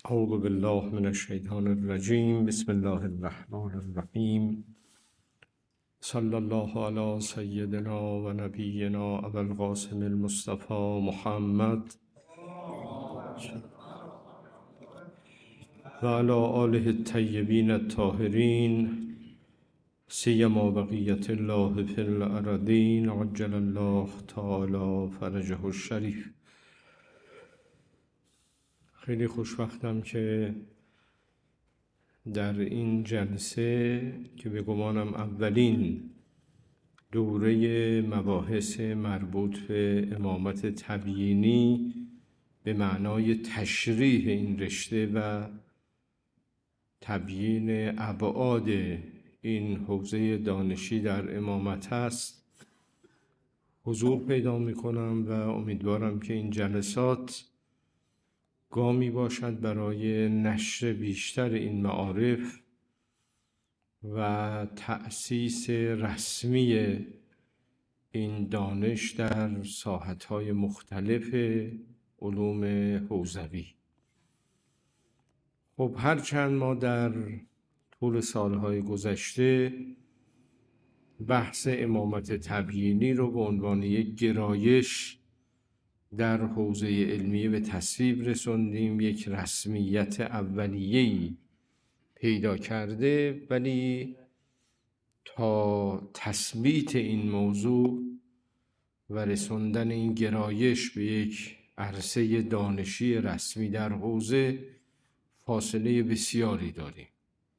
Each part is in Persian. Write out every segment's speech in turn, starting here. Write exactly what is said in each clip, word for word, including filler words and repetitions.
اعوذ بالله من الشیطان الرجیم. بسم الله الرحمن الرحیم. صلی الله علی سیدنا و نبینا ابوالقاسم المصطفى محمد و علی آله الطیبین الطاهرین سیما بقیة الله فی الارضین عجل الله تعالی فرجه الشریف. خیلی خوشبختم که در این جلسه که به گمانم اولین دوره مباحث مربوط به امامت تبیینی به معنای تشریح این رشته و تبیین ابعاد این حوزه دانشی در امامت است حضور پیدا می کنم و امیدوارم که این جلسات گامی باشد برای نشر بیشتر این معارف و تأسیس رسمی این دانش در ساحت‌های مختلف علوم حوزوی. خب هرچند ما در طول سالهای گذشته بحث امامت تبیینی رو به عنوان یک گرایش در حوزه علمیه به تصویب رسوندیم، یک رسمیت اولیه‌ای پیدا کرده، ولی تا تثبیت این موضوع و رسوندن این گرایش به یک عرصه دانشی رسمی در حوزه فاصله بسیاری داریم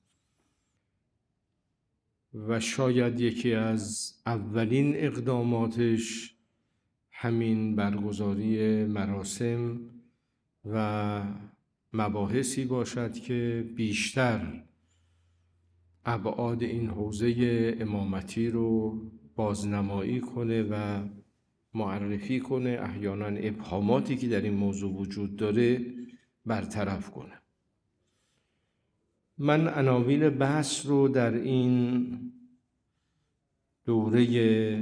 و شاید یکی از اولین اقداماتش همین برگزاری مراسم و مباحثی باشد که بیشتر ابعاد این حوزه امامتی رو بازنمایی کنه و معرفی کنه، احیانا ابهاماتی که در این موضوع وجود داره برطرف کنه. من عناوین بحث رو در این دوره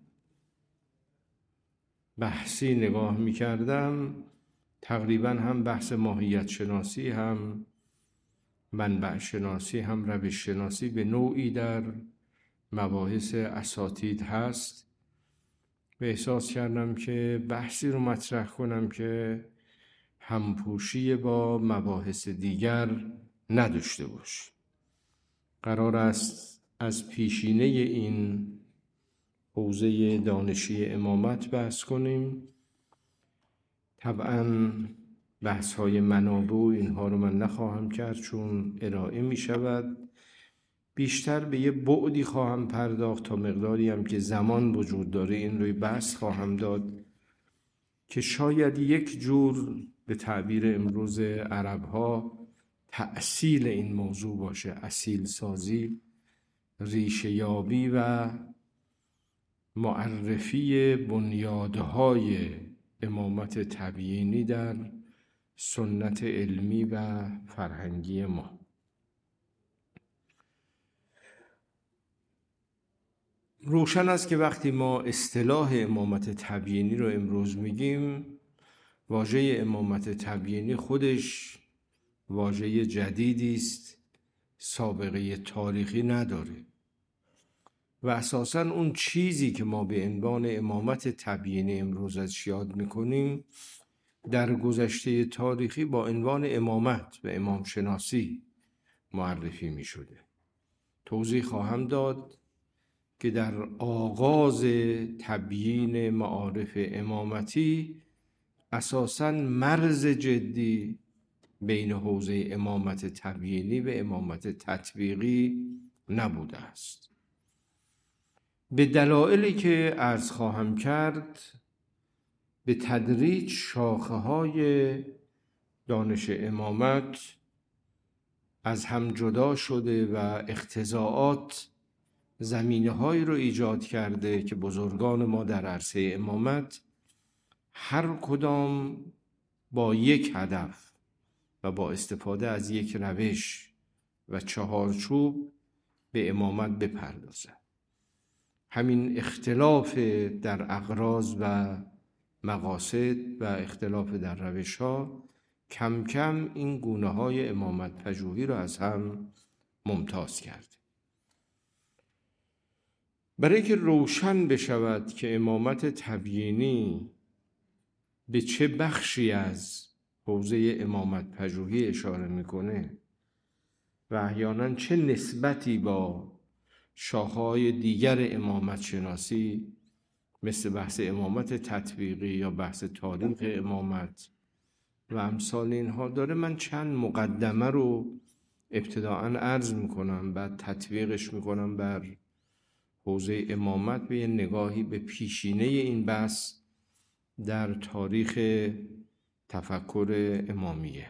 بحثی نگاه می کردم، تقریبا هم بحث ماهیت شناسی، هم منبع شناسی، هم روش شناسی به نوعی در مباحث اساتید هست و احساس کردم که بحثی رو مطرح کنم که همپوشی با مباحث دیگر نداشته باشه. قرار است از پیشینه این حوزه دانشی امامت بحث کنیم. طبعا بحث های منابع و اینها رو من نخواهم کرد چون ارائه می شود. بیشتر به یه بعدی خواهم پرداخت، تا مقداری هم که زمان وجود داره این روی بحث خواهم داد که شاید یک جور به تعبیر امروز عرب ها تأصیل این موضوع باشه، اصیل سازی، ریشه یابی و معرفی بنیادهای امامت تبیینی در سنت علمی و فرهنگی ما. روشن است که وقتی ما اصطلاح امامت تبیینی رو امروز میگیم، واژه امامت تبیینی خودش واژه جدیدی است، سابقه تاریخی نداره و اساساً اون چیزی که ما به عنوان امامت تبیینی امروز ازش یاد میکنیم در گذشته تاریخی با عنوان امامت و امام شناسی معرفی میشده. توضیح خواهم داد که در آغاز تبیین معارف امامتی اساساً مرز جدی بین حوزه امامت تبیینی و امامت تطبیقی نبوده است. به دلایلی که عرض خواهم کرد به تدریج شاخه های دانش امامت از هم جدا شده و اقتضاعات زمینه هایی رو ایجاد کرده که بزرگان ما در عرصه امامت هر کدام با یک هدف و با استفاده از یک روش و چهارچوب به امامت بپردازند. همین اختلاف در اغراض و مقاصد و اختلاف در روش ها کم کم این گونه های امامت پژوهی رو از هم ممتاز کرد. برای که روشن بشود که امامت تبیینی به چه بخشی از حوزه امامت پژوهی اشاره میکنه و احیانا چه نسبتی با شاخه‌های دیگر امامت شناسی مثل بحث امامت تطبیقی یا بحث تاریخ امامت و امثال اینها داره، من چند مقدمه رو ابتداعاً عرض میکنم، بعد تطبیقش میکنم بر حوزه امامت به یه نگاهی به پیشینه این بحث در تاریخ تفکر امامیه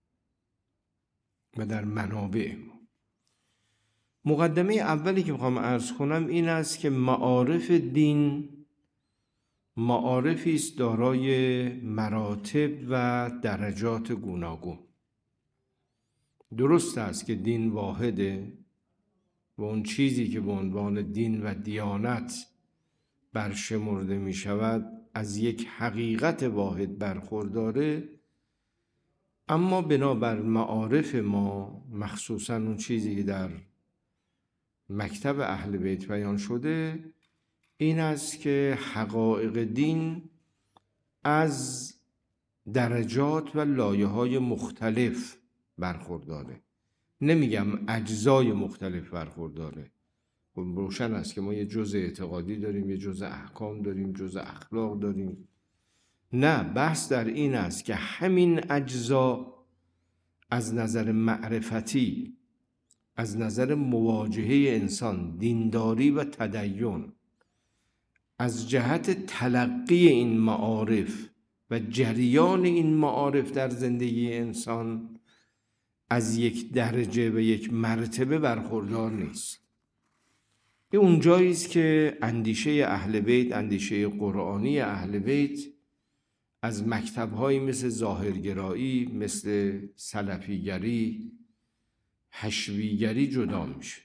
و در منابع. مقدمه اولی که میخوام عرض کنم این است که معارف دین معارفی است دارای مراتب و درجات گوناگون. درست است که دین واحده و اون چیزی که به عنوان دین و دیانت برشمرده می شود از یک حقیقت واحد برخورداره، اما بنابر معارف ما، مخصوصا اون چیزی که در مکتب اهل بیت بیان شده، این است که حقایق دین از درجات و لایه‌های مختلف برخورداره. نمیگم اجزای مختلف برخورداره. روشن است که ما یه جزء اعتقادی داریم، یه جزء احکام داریم، جزء اخلاق داریم. نه، بحث در این است که همین اجزا از نظر معرفتی، از نظر مواجهه انسان، دینداری و تدین، از جهت تلقی این معارف و جریان این معارف در زندگی انسان از یک درجه و یک مرتبه برخوردار نیست. این اونجایی است که اندیشه اهل بیت، اندیشه قرآنی اهل بیت از مکتب‌هایی مثل ظاهرگرایی، مثل سلفیگری، حشویگری جدا میشه.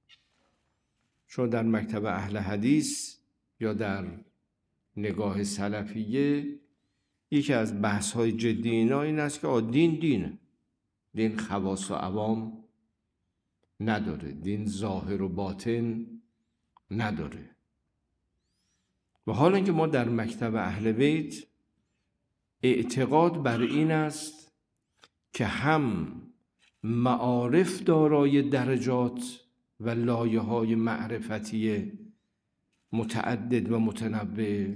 چون در مکتب اهل حدیث یا در نگاه سلفیه یکی از بحث‌های جدی اینا این است که دین دینه، دین خواص و عوام نداره، دین ظاهر و باطن نداره. و حالا که ما در مکتب اهل بیت اعتقاد بر این است که هم معارف دارای درجات و لایه‌های معرفتی متعدد و متنوع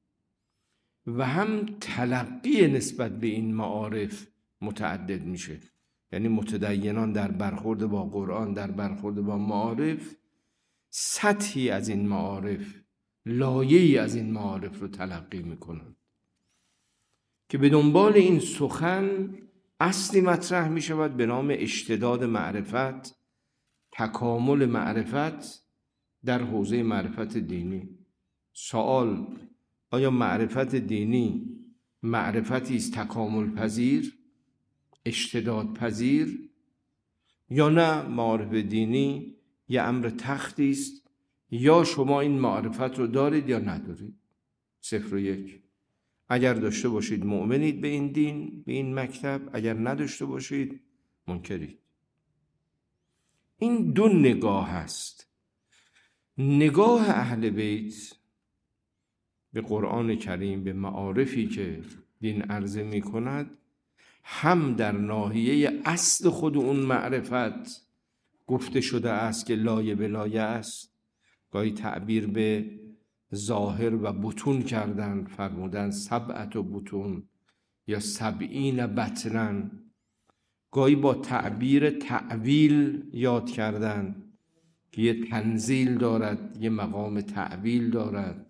و هم تلقی نسبت به این معارف متعدد میشه. یعنی متدینان در برخورد با قرآن، در برخورد با معارف، سطحی از این معارف، لایه‌ای از این معارف رو تلقی میکنن که به دنبال این سخن اصلی مطرح می شود به نام اشتداد معرفت، تکامل معرفت در حوزه معرفت دینی. سوال: آیا معرفت دینی معرفتی است تکامل پذیر، اشتداد پذیر، یا نه معرفت دینی یه امر تختی است، یا شما این معرفت رو دارید یا ندارید؟ صفر و یک. اگر داشته باشید مؤمنید به این دین، به این مکتب، اگر نداشته باشید منکرید. این دو نگاه هست. نگاه اهل بیت به قرآن کریم، به معارفی که دین عرضه می کند، هم در ناحیه اصل خود اون معرفت گفته شده است که لایه به لایه است. گاهی تعبیر به ظاهر و بطون کردن، فرمودن سبعت و بطون یا سبعین بطنن. گاهی با تعبیر تعویل یاد کردن که یه تنزیل دارد، یه مقام تعویل دارد.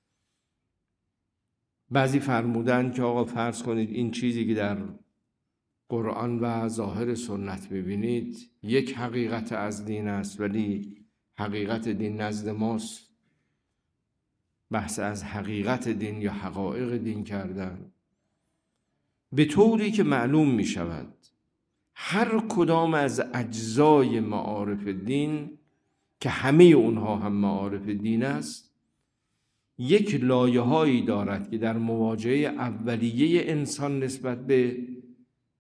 بعضی فرمودن که آقا فرض کنید این چیزی که در قرآن و ظاهر سنت ببینید یک حقیقت از دین است، ولی حقیقت دین نزد ماست. بحث از حقیقت دین یا حقایق دین کردن، به طوری که معلوم می شود هر کدام از اجزای معارف دین که همه اونها هم معارف دین است، یک لایه هایی دارد که در مواجهه اولیه انسان نسبت به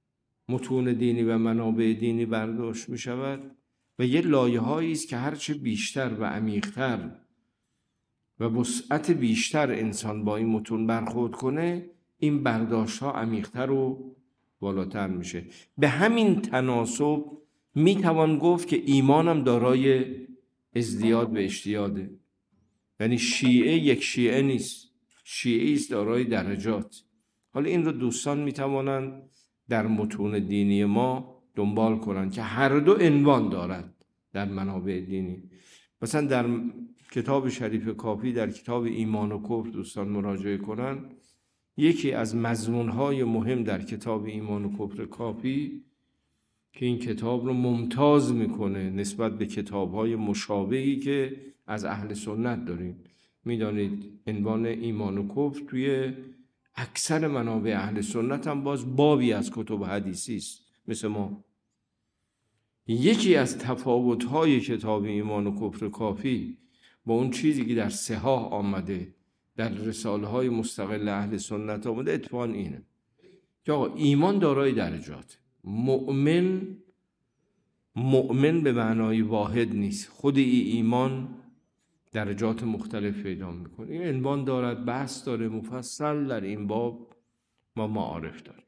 متون دینی و منابع دینی برداشت می شود و یه لایه هایی است که هرچه بیشتر و عمیق‌تر و وسعت بیشتر انسان با این متون برخورد کنه، این برداشت ها عمیق‌تر و بالاتر میشه. به همین تناسب می توان گفت که ایمانم دارای ازدیاد و اشتیاده. یعنی شیعه یک شیعه نیست، شیعه است دارای درجات. حالا این رو دوستان می توانند در متون دینی ما دنبال کنند که هر دو عنوان دارد در منابع دینی. مثلا در کتاب شریف کافی، در کتاب ایمان و کفر دوستان مراجعه کنند، یکی از مضمونهای مهم در کتاب ایمان و کفر کافی که این کتاب رو ممتاز میکنه نسبت به کتابهای مشابهی که از اهل سنت داریم. میدانید عنوان ایمان و کفر توی اکثر منابع اهل سنت هم باز بابی از کتب حدیثی است مثل ما. یکی از تفاوت‌های کتاب ایمان و کفر کافی با اون چیزی که در صحاح آمده، در رساله‌های مستقل اهل سنت آمده، اتفاقاً اینه که آقا ایمان دارای درجات. مؤمن مؤمن به معنای واحد نیست، خود ای ایمان درجات مختلف پیدا میکنه. این عنوان دارد، بحث داره مفصل در این باب ما معارف داریم.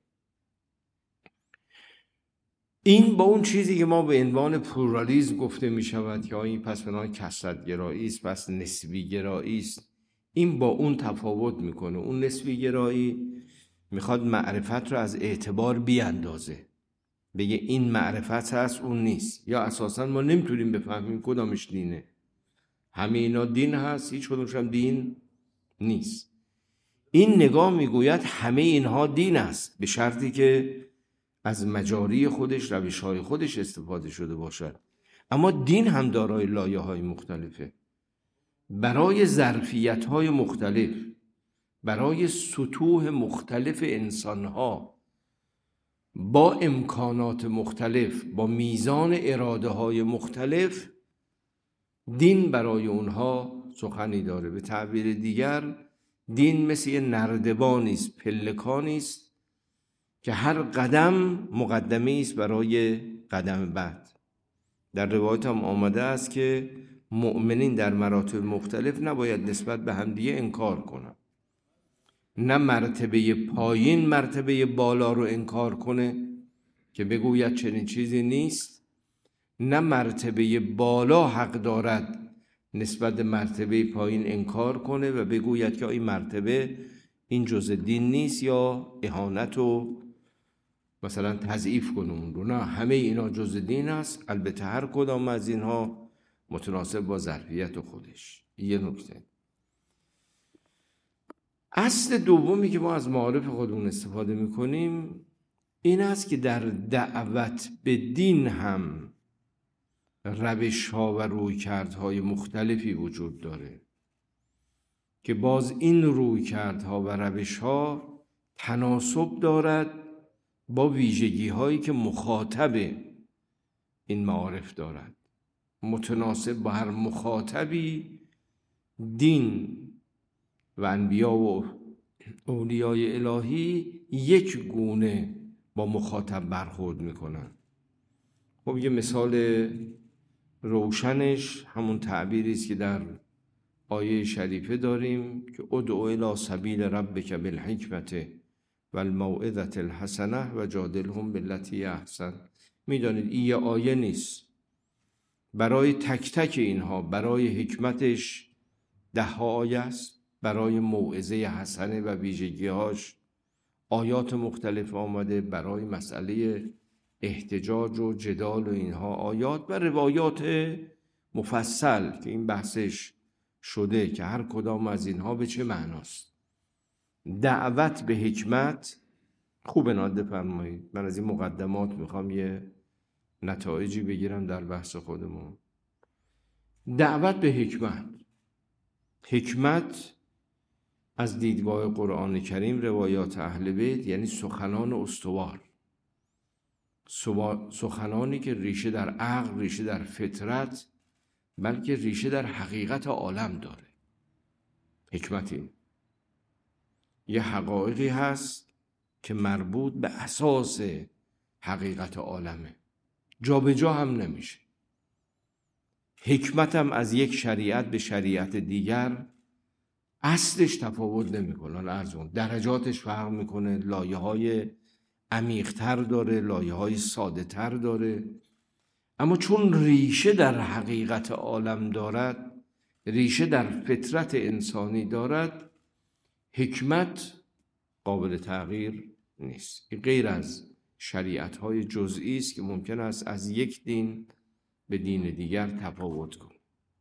این با اون چیزی که ما به عنوان پلورالیسم گفته می شود که این پس بنای کثرت گرایی است، پس نسبی گرایی است، این با اون تفاوت میکنه. اون نسبی گرایی میخواد معرفت رو از اعتبار بیاندازه، بگه این معرفت هست اون نیست، یا اساسا ما نمیتونیم بفهمیم کدامش دینه. همه اینا دین هست، هیچ کدومش هم دین نیست. این نگاه میگوید همه اینها دین است به شرطی که از مجاری خودش، روش‌های خودش استفاده شده باشد. اما دین هم دارای لایه‌های مختلفه، برای ظرفیت‌های مختلف، برای سطوح مختلف انسان‌ها، با امکانات مختلف، با میزان اراده‌های مختلف، دین برای اونها سخنی داره. به تعبیر دیگر دین مثل یه نردبانی است، پلکانی است که هر قدم مقدمه است برای قدم بعد. در روایت هم آمده است که مؤمنین در مراتب مختلف نباید نسبت به همدیگه انکار کنند. نه مرتبه پایین مرتبه بالا رو انکار کنه که بگوید چنین چیزی نیست، نه مرتبه بالا حق دارد نسبت به مرتبه پایین انکار کنه و بگوید که این مرتبه این جزء دین نیست یا اهانت و مثلا تضعیف کنه اون رو. نه، همه اینا جزء دین است، البته هر کدام از اینها متناسب با ظرفیت خودش. یه نکته. اصل دومی که ما از معارف خودمون استفاده میکنیم این است که در دعوت به دین هم روش ها و رویکردهای مختلفی وجود داره که باز این رویکردها و روش ها تناسب دارد با ویژگی هایی که مخاطب این معارف دارد. متناسب با هر مخاطبی دین و انبیا و اولیای الهی یک گونه با مخاطب برخورد میکنن. خب یه مثال روشنش همون تعبیری است که در آیه شریفه داریم که ادعو الی سبیل ربک بالحکمت و الموعظة الحسنه و جادلهم بالتی احسن. میدانید این یه آیه نیست، برای تک تک اینها برای حکمتش ده ها آیه است، برای موعظه حسنه و ویژگی‌هاش آیات مختلف آمده، برای مسئله احتجاج و جدال و اینها آیات و روایات مفصل که این بحثش شده که هر کدام از اینها به چه معناست. دعوت به حکمت خوب ناده فرمایید. من از این مقدمات میخوام یه نتایجی بگیرم در بحث خودمون. دعوت به حکمت، حکمت از دیدگاه قرآن کریم، روایات اهل بیت، یعنی سخنان استوار، سخنانی که ریشه در عقل، ریشه در فطرت، بلکه ریشه در حقیقت عالم داره. حکمت این یه حقایقی هست که مربوط به اساس حقیقت عالمه، جا به جا هم نمیشه. حکمت هم از یک شریعت به شریعت دیگر اصلش تفاوت نمیکنه، ارزون درجاتش فرق میکنه، لایه های عمیق تر داره، لایه های ساده تر داره، اما چون ریشه در حقیقت عالم دارد، ریشه در فطرت انسانی دارد، حکمت قابل تغییر نیست. غیر از شریعت های جزئی است که ممکن است از یک دین به دین دیگر تفاوت کنه.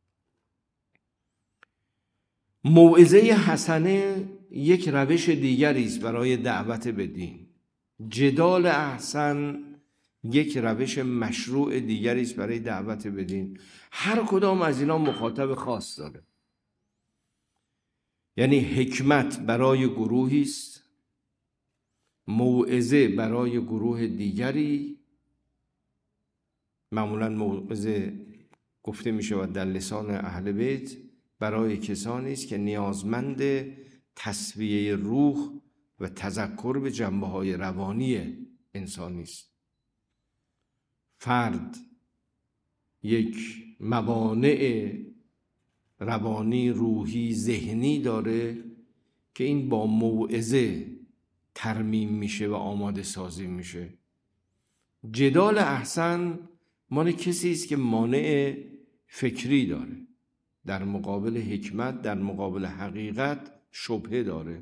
موعظه حسنه یک روش دیگری است برای دعوت به دین. جدال احسن یک روش مشروع دیگری است برای دعوت به دین. هر کدام از اینا مخاطب خاص داره. یعنی حکمت برای گروهی است، موعظه برای گروه دیگری. معمولا موعظه گفته می شود در لسان اهل بیت برای کسانی است که نیازمند تسویه روح و تذکر به جنبه‌های روانی انسانی است. فرد یک موانع روانی، روحی، ذهنی داره که این با موعظه ترمیم میشه و آماده سازی میشه. جدال احسن مانع کسی است که مانع فکری داره، در مقابل حکمت، در مقابل حقیقت شبهه داره،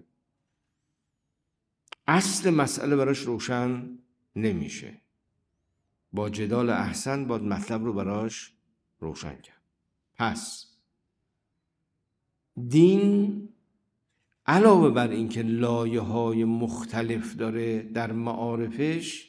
اصل مسئله براش روشن نمیشه. با جدال احسن باید مطلب رو براش روشن کرد. پس دین علاوه بر اینکه لایه‌های مختلف داره در معارفش،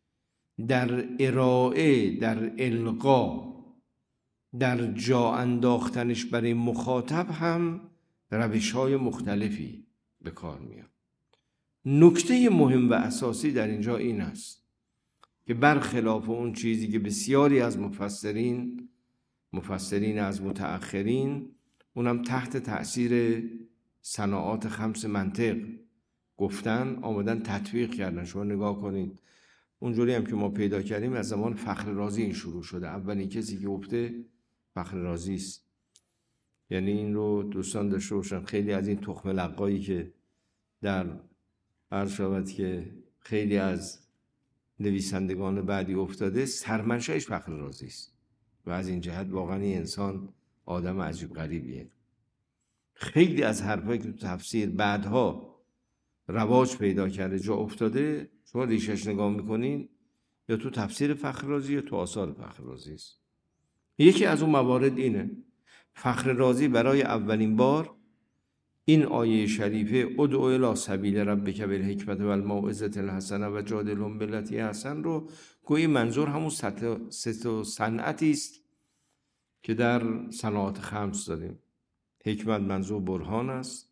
در ارائه، در القا، در جا انداختنش برای مخاطب هم روش‌های مختلفی به کار میاد. نکته مهم و اساسی در اینجا این است که برخلاف اون چیزی که بسیاری از مفسرین مفسرین از متأخرین، اونم تحت تأثیر صناعات خمس منطق گفتن، آمدن تطبیق کردن. شما نگاه کنید، اونجوری هم که ما پیدا کردیم از زمان فخر رازی این شروع شده. اولین کسی که گفته فخر رازی است. یعنی این رو دوستان داشته باشن، خیلی از این تخم لقایی که در عرض شود که خیلی از نویسندگان بعدی افتاده، سرمنشأش فخر رازی است و از این جهت واقعا این انسان آدم عجیب غریبیه. خیلی از حرفایی که تو تفسیر بعدها رواج پیدا کرده، جا افتاده، شما ریشش نگاه میکنین یا تو تفسیر فخر رازی یا تو آثار فخر رازی است. یکی از اون موارد اینه، فخر رازی برای اولین بار این آیه شریفه ادعو الی سبیل ربک بالحکمة والموعظة الحسنة و جادلهم بالتی احسن رو گویی منظور همون سه صنعتی است که در صناعات خمس داریم. حکمت منظور برهان است،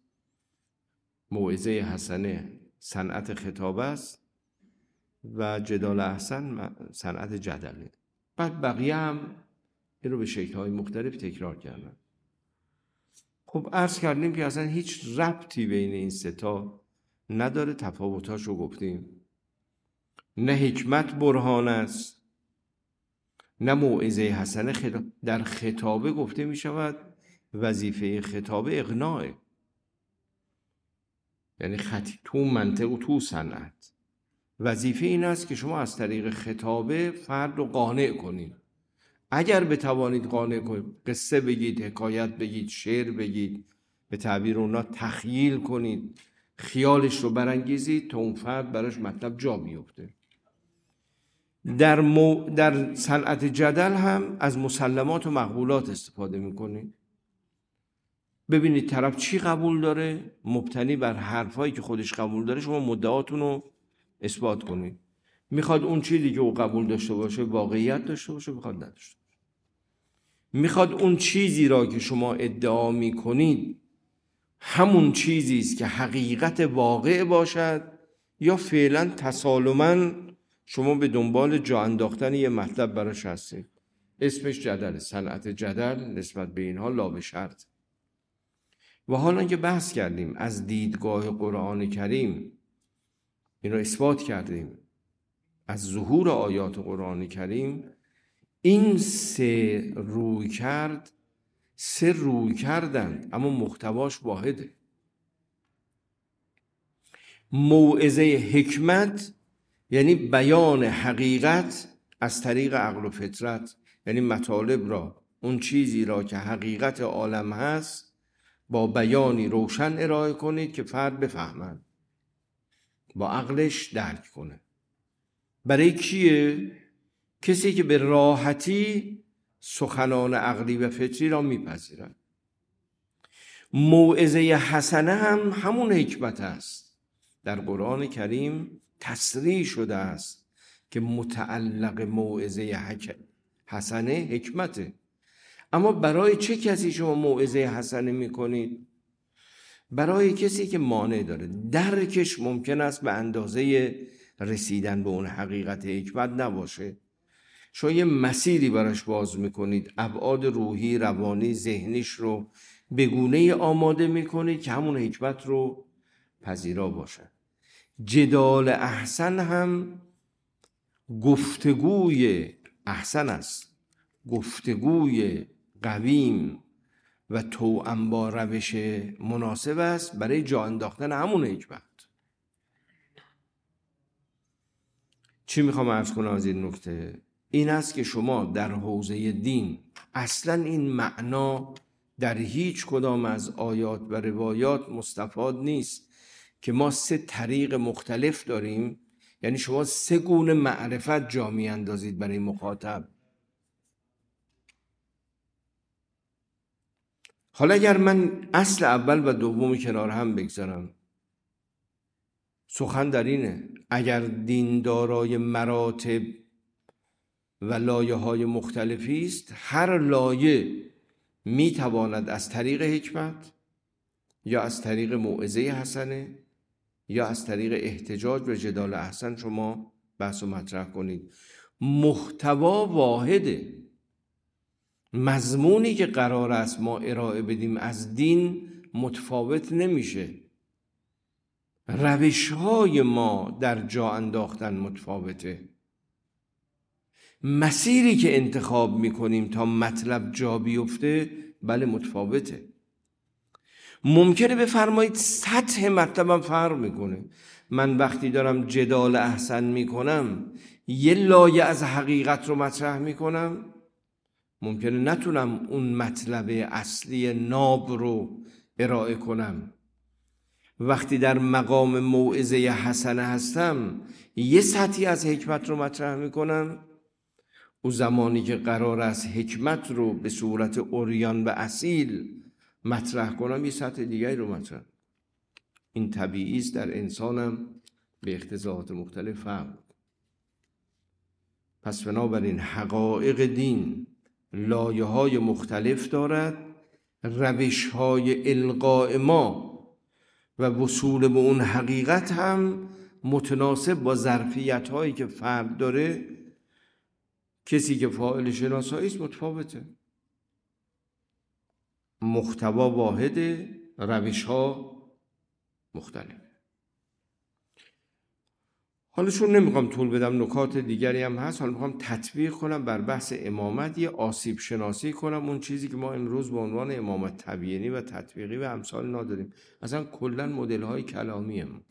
موعظه حسنه صنعت خطاب است و جدال احسن صنعت جدله. بعد بقیه هم این رو به شکل‌های مختلف تکرار کردن. خب عرض کردیم که اصلا هیچ ربطی بین این سه تا نداره، تفاوتاش رو گفتیم. نه حکمت برهان است، نه موعظه حسنه خطاب. در خطابه گفته می شود وظیفه خطابه اقناعه، یعنی خطی تو منطق و تو صنعت وظیفه این است که شما از طریق خطابه فرد رو قانع کنید. اگر بتوانید قانع کنید، قصه بگید، حکایت بگید، شعر بگید، به تعبیر اونا تخیل کنید، خیالش رو برانگیزید تا اون فرد براش مطلب جا بیفته. در مو... در صنعت جدل هم از مسلمات و مقبولات استفاده میکنید. ببینید طرف چی قبول داره، مبتنی بر حرفایی که خودش قبول داره شما مدعاتون رو اثبات کنید. میخواد اون چیزی که او قبول داشته باشه واقعیت داشته باشه، میخواد نداشته باشه. میخواد اون چیزی را که شما ادعا میکنید همون چیزی است که حقیقت واقع باشد، یا فعلا تسالماً شما به دنبال جا انداختن یه مطلب براش هستید. اسمش جدل، صنعت جدل نسبت به اینها لا به شرط. و حالا که بحث کردیم از دیدگاه قرآن کریم این رو اثبات کردیم از ظهور آیات قرآن کریم این سه روی کرد سه روی کردند اما محتواش واحده. موعظه حکمت یعنی بیان حقیقت از طریق عقل و فطرت، یعنی مطالب را، اون چیزی را که حقیقت عالم هست با بیانی روشن ارائه کنید که فرد بفهمد، با عقلش درک کنه. برای کیه؟ کسی که به راحتی سخنان عقلی و فطری را میپذیرد. موعظه حسنه هم همون حکمت است. در قرآن کریم تصریح شده است که متعلق موعظه حسنه حکمته. اما برای چه کسی شما موعظه حسنه میکنید؟ برای کسی که مانع داره، درکش ممکن است به اندازه رسیدن به اون حقیقت حکمت نباشه. شما یه مسیری براش باز میکنید، ابعاد روحی، روانی، ذهنیش رو به گونه‌ای آماده میکنید که همون حکمت رو پذیرا باشه. جدال احسن هم گفتگوی احسن است، گفتگوی قویم و توأم با روش مناسب است برای جا انداختن همون حکمت. چی میخوام عرض کنم از این نکته؟ این است که شما در حوزه دین اصلا این معنا در هیچ کدام از آیات و روایات مستفاد نیست که ما سه طریق مختلف داریم، یعنی شما سه گونه معرفت جا می اندازید برای مخاطب. حالا اگر من اصل اول و دومی کنار هم بگذارم، سخن در اینه اگر دین دارای مراتب و لایه های مختلفی است، هر لایه می تواند از طریق حکمت یا از طریق موعظه حسنه یا از طریق احتجاج و جدال احسن شما بحث و مطرح کنید. محتوا واحده. مضمونی که قرار است ما ارائه بدیم از دین متفاوت نمیشه. روش‌های ما در جا انداختن متفاوته. مسیری که انتخاب میکنیم تا مطلب جا بیفته بله متفاوته. ممکنه بفرمایید سطح مطلبم فرق میکنه. من وقتی دارم جدال احسن میکنم یه لایه از حقیقت رو مطرح میکنم، ممکنه نتونم اون مطلب اصلی ناب رو ارائه کنم. وقتی در مقام موعظه حسنه هستم یه سطحی از حکمت رو مطرح میکنم، او زمانی که قرار است حکمت رو به صورت عریان و اصیل مطرح کنم یه سطح دیگری رو مطرح. این طبیعی است، در انسانم به اقتضاعات مختلف فهم. پس بنابراین حقایق دین لایه های مختلف دارد. روش های القاء ما و وصول به اون حقیقت هم متناسب با ظرفیت هایی که فرد داره. کسی که فاعل شناسایی است متفاوته. محتوا واحده، روش ها مختلف. حالا چون نمیخوام طول بدم، نکات دیگری هم هست، حالا میخوام تطبیق کنم بر بحث امامت، یه آسیب شناسی کنم اون چیزی که ما امروز به عنوان امامت تبیینی و تطبیقی و امثال نداریم، اصلا کلا مدل های کلامی ما.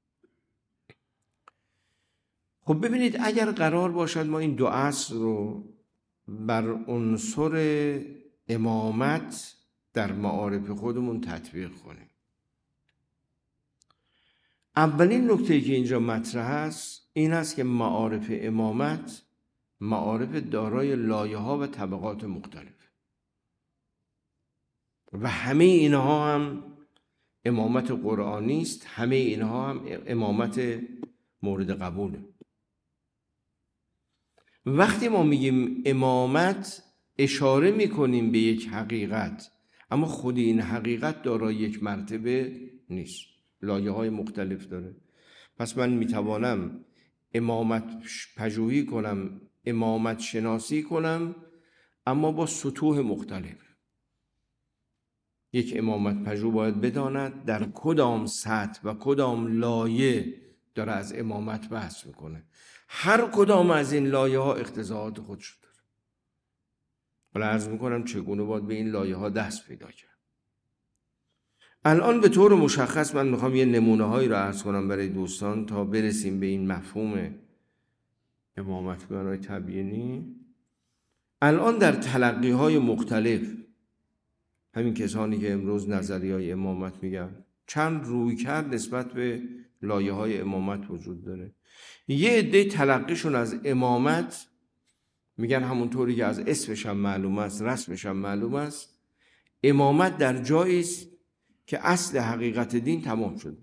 خب ببینید اگر قرار باشد ما این دو اصل رو بر عنصر امامت در معارف خودمون تطبیق کنیم، اولین نکته که اینجا مطرح است این است که معارف امامت معارف دارای لایه ها و طبقات مختلف و همه اینها هم امامت قرآنی است، همه اینها هم امامت مورد قبوله. وقتی ما میگیم امامت اشاره میکنیم به یک حقیقت، اما خود این حقیقت دارای یک مرتبه نیست، لایه های مختلف داره. پس من میتوانم امامت پژوهی کنم، امامت شناسی کنم، اما با سطوح مختلف. یک امامت پژوه باید بداند در کدام سطح و کدام لایه داره از امامت بحث میکنه. هر کدام از این لایه ها اقتضاعات خودشو داره. حالا عرض میکنم چگونه باید به این لایه ها دست پیدا کرد. الان به طور مشخص من میخوام یه نمونه هایی رو عرض کنم برای دوستان تا برسیم به این مفهوم امامت به معنای تبیینی. الان در تلقی های مختلف همین کسانی که امروز نظریه های امامت میگن چند روی کرد نسبت به لایه های امامت وجود داره. یه عده تلقیشون از امامت میگن همونطوری که از اسمش هم معلوم است، رسمش هم معلوم است، امامت در جایی است که اصل حقیقت دین تمام شده،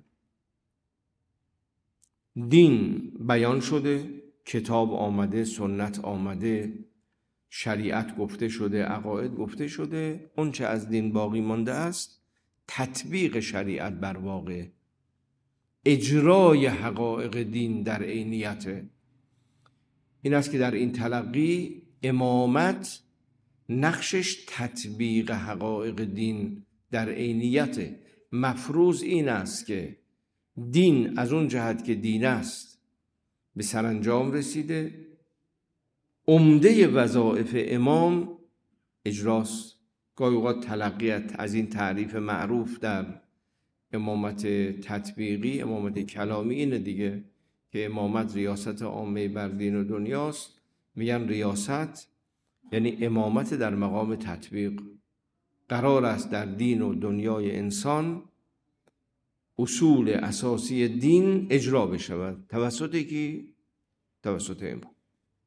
دین بیان شده، کتاب آمده، سنت آمده، شریعت گفته شده، عقاید گفته شده، اون چه از دین باقی مانده است تطبیق شریعت بر واقع، اجرای حقایق دین در عینیت. این است که در این تلقی امامت نقشش تطبیق حقایق دین در عینیت. مفروض این است که دین از اون جهت که دین است به سرانجام رسیده، عمده وظایف امام اجراست. گاهی اوقات تلقیت از این تعریف معروف در امامت تطبیقی، امامت کلامی اینه دیگه که امامت ریاست عامه بر دین و دنیاست. میگن ریاست یعنی امامت در مقام تطبیق. قرار است در دین و دنیای انسان اصول اساسی دین اجرا بشود توسط کی؟ توسط امام.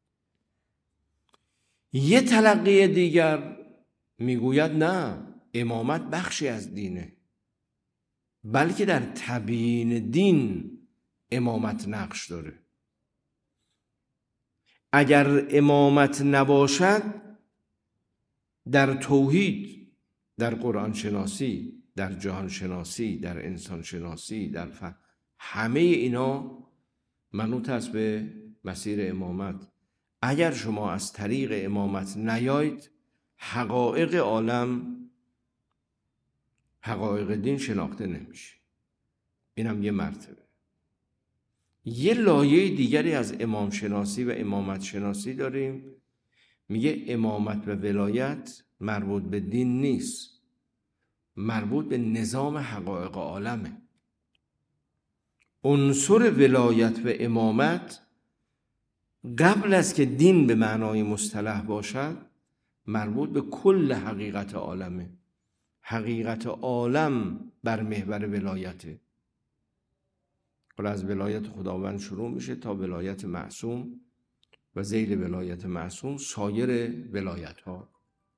یه تلقی دیگر میگوید نه، امامت بخشی از دینه، بلکه در تبیین دین امامت نقش داره. اگر امامت نباشد در توحید، در قرآن شناسی، در جهان شناسی، در انسان شناسی، در فهم، همه اینا منوط است به مسیر امامت. اگر شما از طریق امامت نیاید حقایق عالم، حقایق دین شناخته نمیشه. اینم یه مرتبه. یه لایه دیگری از امام شناسی و امامت شناسی داریم، میگه امامت و ولایت مربوط به دین نیست، مربوط به نظام حقایق عالمه. عنصر ولایت و امامت قبل از که دین به معنای مصطلح باشد مربوط به کل حقیقت عالمه. حقیقت عالم بر محور ولایته. حالا از ولایت خداوند شروع میشه تا ولایت معصوم و ذیل ولایت معصوم سایر ولایت ها.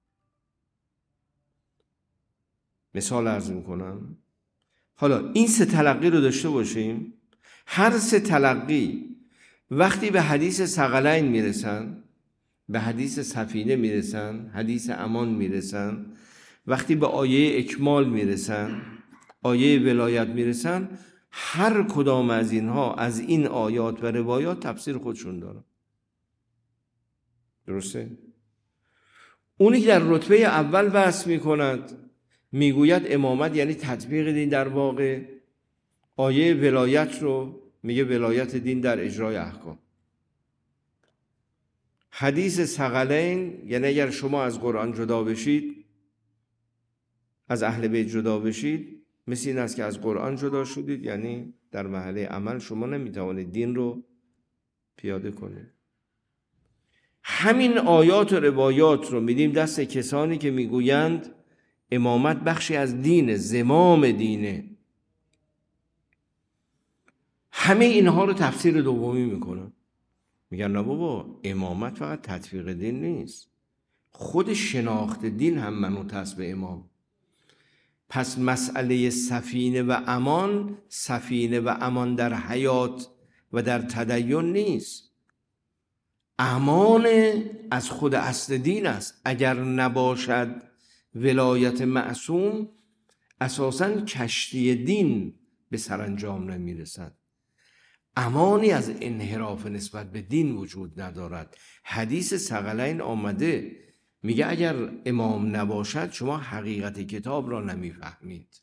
مثال عرض میکنم. حالا این سه تلقی رو داشته باشیم. هر سه تلقی وقتی به حدیث ثقلین میرسن، به حدیث سفینه میرسن، حدیث امان میرسن، وقتی به آیه اکمال میرسن، آیه ولایت میرسن، هر کدام از اینها از این آیات و روایات تفسیر خودشون دارن. درسته؟ اونی که در رتبه اول بحث میکند میگوید امامت یعنی تطبیق دین در واقع، آیه ولایت رو میگه ولایت دین در اجرای احکام. حدیث ثقلین یعنی اگر شما از قرآن جدا بشید، از اهل بیت جدا بشید، مثل این است که از قرآن جدا شدید، یعنی در محله عمل شما نمیتوانید دین رو پیاده کنید. همین آیات و روایات رو میدیم دست کسانی که میگویند امامت بخشی از دینه، زمام دینه. همه اینها رو تفسیر دومی میکنن، میگن نه بابا، امامت فقط تطبیق دین نیست، خود شناخت دین هم منوط است به امام. پس مسئله سفینه و امان، سفینه و امان در حیات و در تدین نیست، امان از خود اصل دین است. اگر نباشد ولایت معصوم، اساساً کشتی دین به سرانجام نمیرسد. امانی از انحراف نسبت به دین وجود ندارد. حدیث ثقلین آمده میگه اگر امام نباشد شما حقیقت کتاب را نمیفهمید.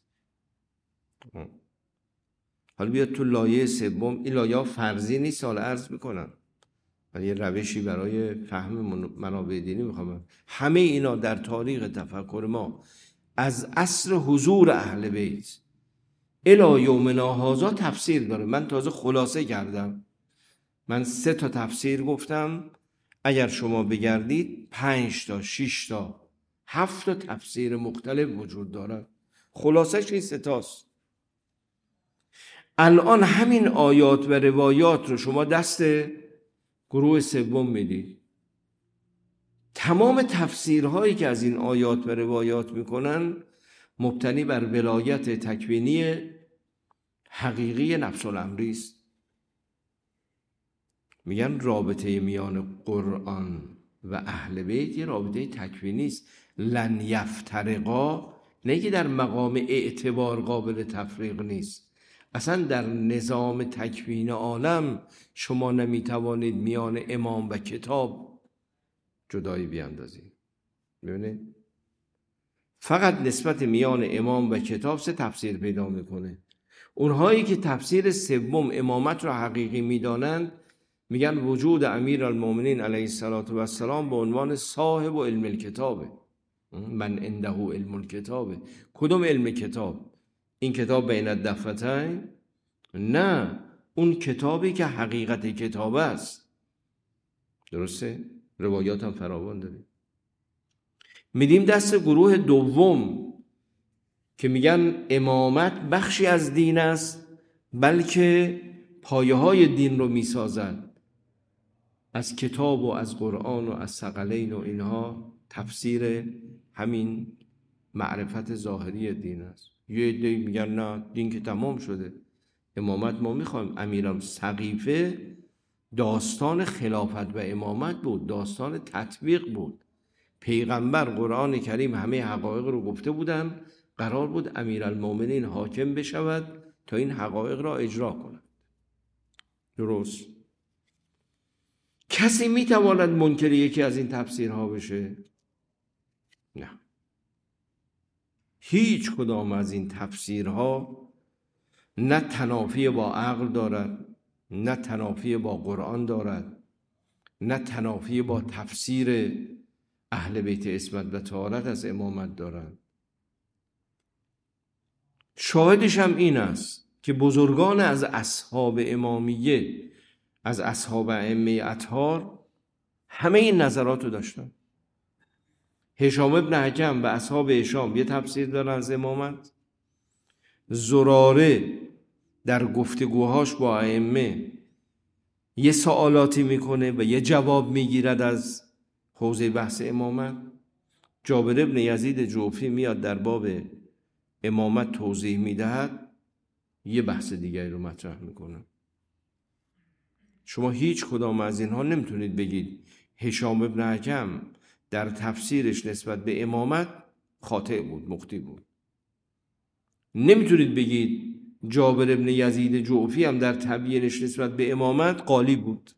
حالا بیاد تو لایه سوم، این لایه فرضی نیست، حالا عرض میکنم یه روشی برای فهم منابع دینی میخوام. همه اینا در تاریخ تفکر ما از عصر حضور اهل بیت الی یومنا هذا تفسیر داره. من تازه خلاصه کردم، من سه تا تفسیر گفتم، اگر شما بگردید پنج تا شش تا هفت تا تفسیر مختلف وجود داره. خلاصش این سه تاست. الان همین آیات و روایات رو شما دست گروه سوم میدید. تمام تفسیرهایی که از این آیات و روایات میکنن مبتنی بر ولایت تکوینی حقیقی نفس الامری است. میگن رابطه میان قرآن و اهل بیت یه رابطه تکوینی است. لن یفترقا، نه که در مقام اعتبار قابل تفریق نیست، اصلا در نظام تکوین عالم شما نمیتوانید میان امام و کتاب جدایی بیاندازید. ببینید فقط نسبت میان امام و کتاب سه تفسیر پیدا میکنه. اونهایی که تفسیر سوم امامت را حقیقی میدانند میگن وجود امیر المؤمنین علیه الصلاة و السلام به عنوان صاحب و علم الکتابه. من عنده علم الکتابه. کدوم علم کتاب؟ این کتاب بین الدفتین؟ نه، اون کتابی که حقیقت کتاب است. درسته؟ روایات هم فراوان داریم. میدیم دست گروه دوم که میگن امامت بخشی از دین است، بلکه پایه های دین رو میسازد. از کتاب و از قرآن و از ثقلین و اینها تفسیر همین معرفت ظاهری دین است. یه عده میگن نه، دین که تمام شده، امامت ما میخوایم. امیرم سقیفه داستان خلافت و امامت بود، داستان تطبیق بود. پیغمبر قرآن کریم همه حقایق رو گفته بودن، قرار بود امیرالمومنین حاکم بشود تا این حقایق را اجرا کند. درست؟ کسی میتواند منکر یکی از این تفسیرها بشه؟ نه. هیچ کدام از این تفسیرها نه تنافی با عقل دارد، نه تنافی با قرآن دارد، نه تنافی با تفسیر اهل بیت عصمت و طهارت از امامت دارد. شاهدش هم این است که بزرگان از اصحاب امامیه، از اصحاب ائمه اطهار، همه این نظرات رو داشتن. هشام ابن حکم و اصحاب هشام یه تفسیر دارن از امامت. زراره در گفتگوهاش با ائمه یه سوالاتی میکنه و یه جواب میگیرد از حوزه بحث امامت. جابر ابن یزید جوفی میاد در باب امامت توضیح میدهد، یه بحث دیگری رو مطرح میکنه. شما هیچ کدام از اینها نمیتونید بگید هشام ابن حکم در تفسیرش نسبت به امامت خاطئ بود، مخطئ بود. نمیتونید بگید جابر ابن یزید جوفی هم در تبیینش نسبت به امامت غالی بود.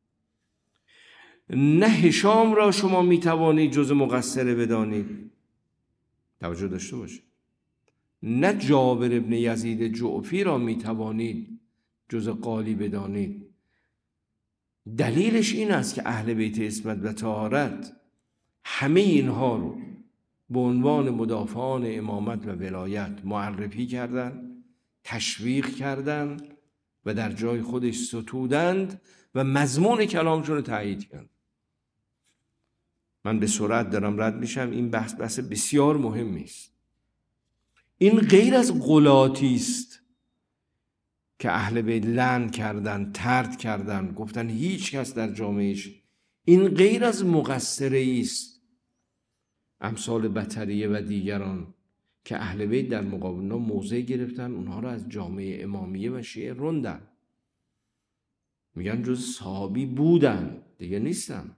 نه هشام را شما میتوانید جز مقصر بدانید، توجه داشته باشید، نه جابر ابن یزید جوفی را میتوانید جز غالی بدانید. دلیلش این است که اهل بیت عصمت و طهارت همه اینها رو به عنوان مدافعان امامت و ولایت معرفی کردند، تشویق کردند و در جای خودش ستودند و مضمون کلامشون رو تایید کردند. من به سرعت دارم رد میشم، این بحث بحث بسیار مهمی است. این غیر از غلاتی است که اهل بیت لعن کردن، طرد کردن، گفتن هیچ کس در جامعهش. این غیر از مقصره است امثال بطریه و دیگران که اهل بیت در مقابل اونها موضع گرفتن، اونها را از جامعه امامیه و شیعه رندن. میگن جز صحابی بودن، دیگه نیستن.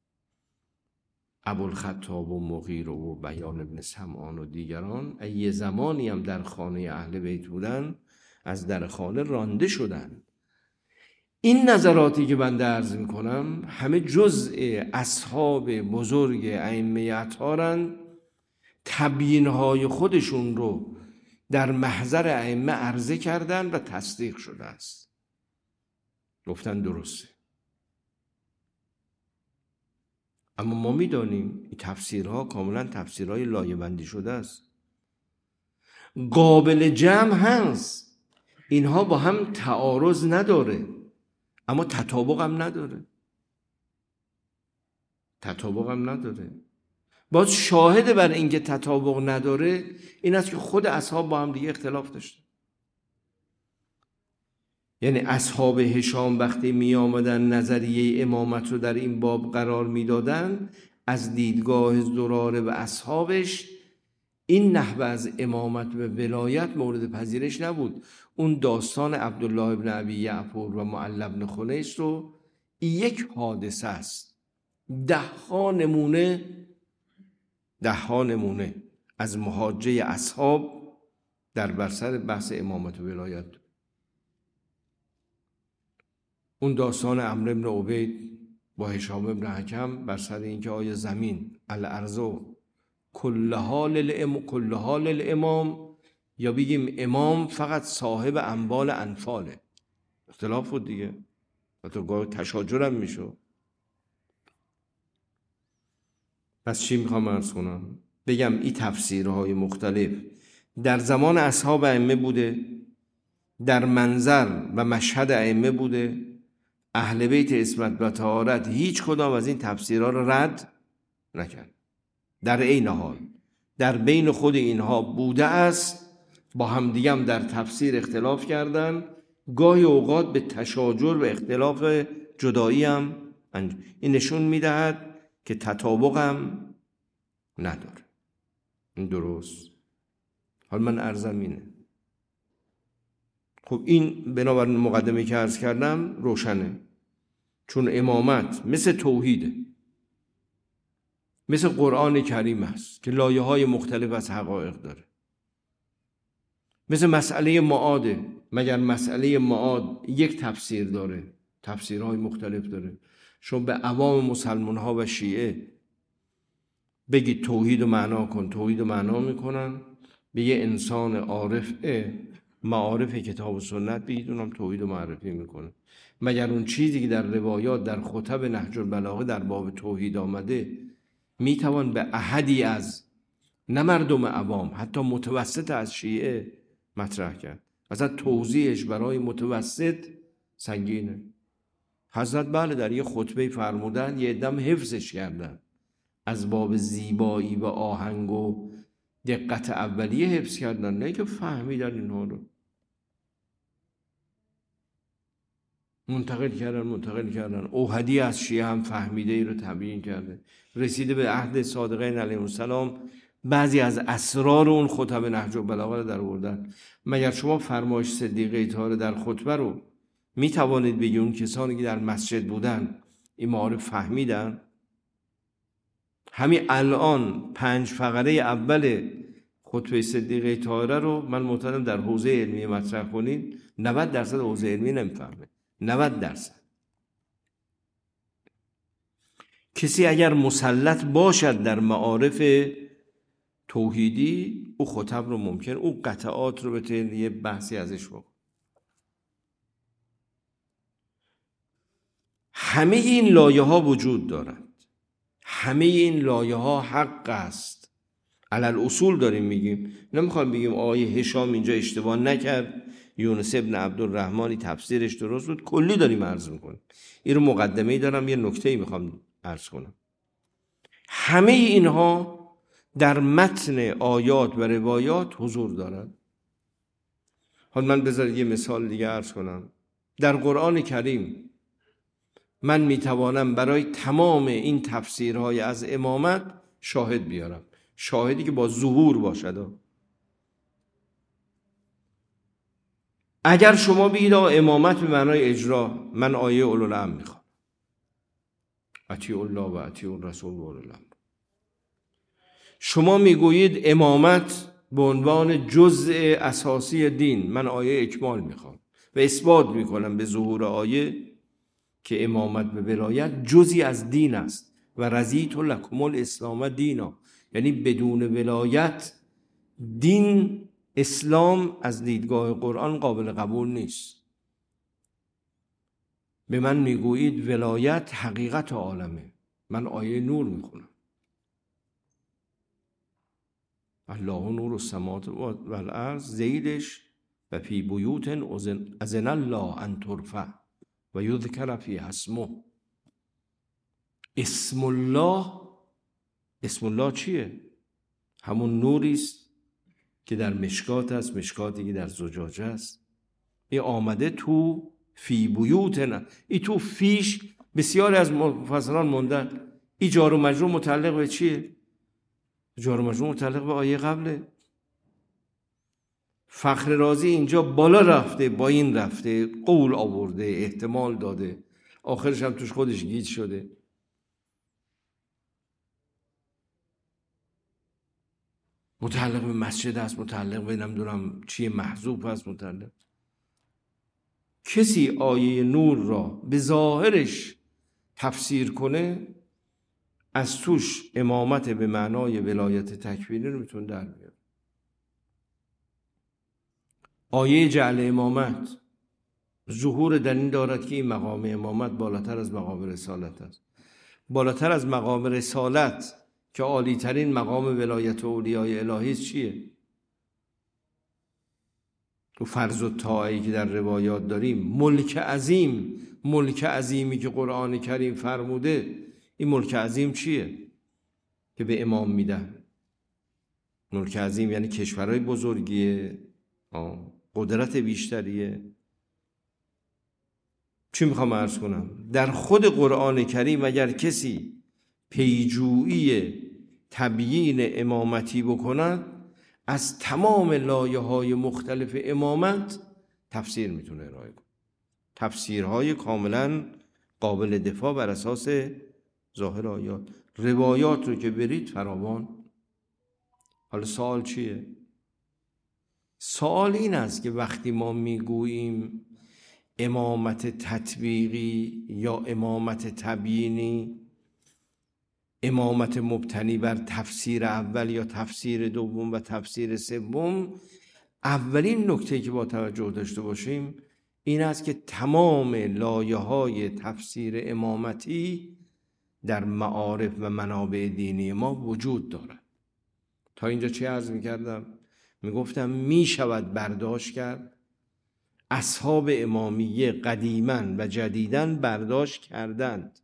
ابوالخطاب و مغیره و بیان ابن سمعان و دیگران یه زمانی هم در خانه اهل بیت بودن، از در خانه رانده شدن. این نظراتی که بنده عرض میکنم همه جزء اصحاب بزرگ ائمه اطهارند. تبیین‌های خودشون رو در محضر ائمه عرضه کردن و تصدیق شده است، گفتن درسته. اما ما میدانیم این تفسیرها کاملا تفسیرهای لایه‌بندی شده است، قابل جمع هست، اینها با هم تعارض نداره اما تطابق هم نداره، تطابق هم نداره. باز شاهد بر اینکه تطابق نداره این است که خود اصحاب با هم دیگه اختلاف داشتن. یعنی اصحاب هشام وقتی می آمدن نظریه امامت رو در این باب قرار می دادن، از دیدگاه زراره و اصحابش این نحوه از امامت و ولایت مورد پذیرش نبود. اون داستان عبدالله ابن ابی یعفور و معل ابن خنیس رو یک حادثه است، ده ها نمونه ده ها نمونه از محاجه اصحاب در برسر بحث امامت و ولایت. اون داستان عمرو ابن عبید با هشام ابن حکم بر سر اینکه آیا زمین الارض کلها للام کلها للامام یا بگیم امام فقط صاحب انبال انفاله، اختلاف بود دیگه، حتی گاه تشاجر هم میشه. پس چی میخوام عرض کنم؟ بگم این تفسیرهای مختلف در زمان اصحاب ائمه بوده، در منظر و مشهد ائمه بوده. اهل بیت عصمت و طهارت هیچ کدام از این تفسیرها رو رد نکرد. در عین حال در بین خود اینها بوده است، با همدیگه هم در تفسیر اختلاف کردن، گاهی اوقات به تشاجر و اختلاف جدایی هم انج... این نشون میدهد که تطابق هم نداره. این درست. حال من عرضم اینه. خب این بنابر مقدمه که عرض کردم روشنه، چون امامت مثل توحیده، مثل قرآن کریم است که لایه های مختلف از حقایق داره، مثل مسئله معاده. مگر مسئله معاد یک تفسیر داره؟ تفسیرهای مختلف داره. شما به عوام مسلمان ها و شیعه بگید توحید و معنا کن، توحید و معنا میکنن. به یه انسان عارف معارف کتاب و سنت بگید اونم توحید و معرفی میکنه. مگر اون چیزی که در روایات در خطب نهج البلاغه در باب توحید آمده میتوان به احدی از نه مردم عوام، حتی متوسط از شیعه مطرح کرد؟ اصلا توضیحش برای متوسط سنگینه. حضرت بله در یه خطبه فرمودن، یه عدم حفظش کردن، از باب زیبایی و آهنگ و دقت اولیه حفظ کردن، نه که فهمیدن اینها رو منتقل کردن منتقل کردن. اوحدی از شیعه هم فهمیده ای رو تبیین کرده، رسیده به عهد صادقین علیهم السلام بعضی از اسرار اون خطبه نهج البلاغه رو در آوردن. مگر شما فرمایش صدیقه طاهره در خطبه رو می توانید بگید اون کسانی که در مسجد بودن این معارف فهمیدن؟ همین الان پنج فقره اول خطبه صدیقه طاهره رو من معتقدم در حوزه علمی مطرح کنید نود درصد حوزه علمی نمیفهمه. نود درصد. کسی اگر مسلط باشد در معارف توحیدی، او خطب رو ممکن او قطعات رو بتونه یه بحثی ازش بکن. همه این لایه ها وجود دارند، همه این لایه ها حق است. علل اصول داریم میگیم، نمیخوام بگیم آقای هشام اینجا اشتباه نکرد، یونس ابن عبدالرحمنی تفسیرش درست بود، کلی داریم عرض میکنیم. این رو مقدمه‌ای دارم، یه نکته‌ای میخوام عرض کنم. همه اینها در متن آیات و روایات حضور دارد. حالا من بذارید یه مثال دیگه عرض کنم. در قرآن کریم من میتوانم برای تمام این تفسیرهای از امامت شاهد بیارم، شاهدی که با ظهور باشد. اگر شما بگید امامت به معنای اجرا، من آیه اولوالامر میخوام، اطیعوا الله و اطیعوا الرسول و اولی الامر. شما میگویید امامت به عنوان جزء اساسی دین، من آیه اکمال میخوام و اثبات میکنم به ظهور آیه که امامت به ولایت جزئی از دین است و رضیت لکم الاسلام دینا، یعنی بدون ولایت دین اسلام از دیدگاه قرآن قابل قبول نیست. به من میگویید ولایت حقیقت عالمه، من آیه نور میخونم. الله نور السماوات و الارض زیدش و فی بیوت اذن الله ان ترفع و یذکر فیها اسمه. اسم الله، اسم الله چیه؟ همون نوری است که در مشکات است، مشکاتی که در زجاجه است. این آمده تو فی بیوت، نه این تو فیش بسیاری از مفسران موندن. این جار و مجرور متعلق به چیه؟ جار و مجرور متعلق به آیه قبله. فخر رازی اینجا بالا رفته، با این رفته، قول آورده، احتمال داده، آخرش هم توش خودش گیج شده. متعلق به مسجد است، متعلق به نمیدونم چیه محذوف است، متعلق. کسی آیه نور را به ظاهرش تفسیر کنه، از توش امامت به معنای ولایت تکوینی رو میتونه در بیاره. آیه جعل امامت ظهور دلیل دارد که این مقام امامت بالاتر از مقام رسالت است. بالاتر از مقام رسالت که عالی ترین مقام ولایت اولیای الهی چیه؟ تو فرض و طاعه‌ای که در روایات داریم، ملک عظیم، ملک عظیمی که قرآن کریم فرموده، این ملک عظیم چیه که به امام میدن؟ ملک عظیم یعنی کشورهای بزرگیه، قدرت بیشتریه. چی میخوام عرض کنم؟ در خود قرآن کریم اگر کسی پیجویی تبیین امامتی بکند، از تمام لایه های مختلف امامت تفسیر میتونه ارائه کنه. تفسیرهای کاملا قابل دفاع بر اساس ظاهر آیات. روایات رو که برید فراوان. حالا سوال چیه؟ سوال این است که وقتی ما میگوییم امامت تطبیقی یا امامت تبیینی، امامت مبتنی بر تفسیر اول یا تفسیر دوم و تفسیر سوم، اولین نکته که با توجه داشته باشیم این است که تمام لایه‌های تفسیر امامتی در معارف و منابع دینی ما وجود دارد. تا اینجا چه عرض می‌کردم؟ میگفتم میشود برداشت کرد، اصحاب امامیه قدیما و جدیداً برداشت کردند.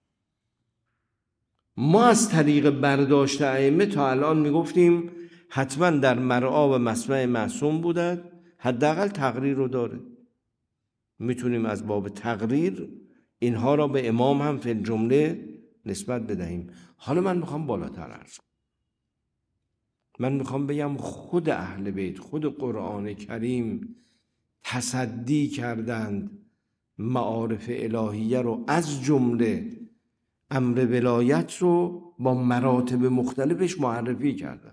ما از طریق برداشت ائمه تا الان میگفتیم حتما در مرعا و مسمع معصوم بودند، حداقل تقریر رو داره. میتونیم از باب تقریر اینها را به امام هم فی الجمله نسبت بدهیم. حالا من میخوام بالاتر عرض کنم. من میخوام بگم خود اهل بیت، خود قرآن کریم تصدی کردند معارف الهیه رو، از جمله امر ولایت رو با مراتب مختلفش معرفی کردن.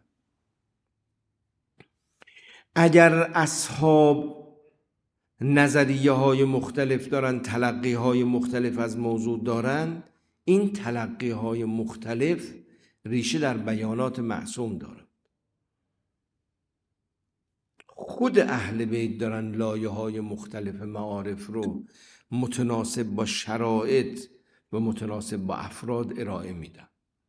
اگر اصحاب نظریه های مختلف دارن، تلقی های مختلف از موضوع دارن، این تلقی های مختلف ریشه در بیانات معصوم دارن. خود اهل بیت دارن لایه های مختلف معارف رو متناسب با شرایط و متناسب با افراد ارائه میدن.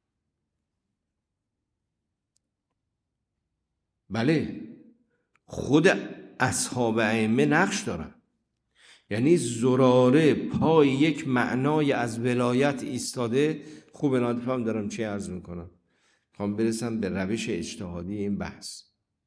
بله، خود اصحاب ائمه نقش دارن. یعنی زراره پای یک معنای از ولایت ایستاده. خوب نادفهم دارم چی عرض میکنم، میخوام برسم به روش اجتهادی این بحث.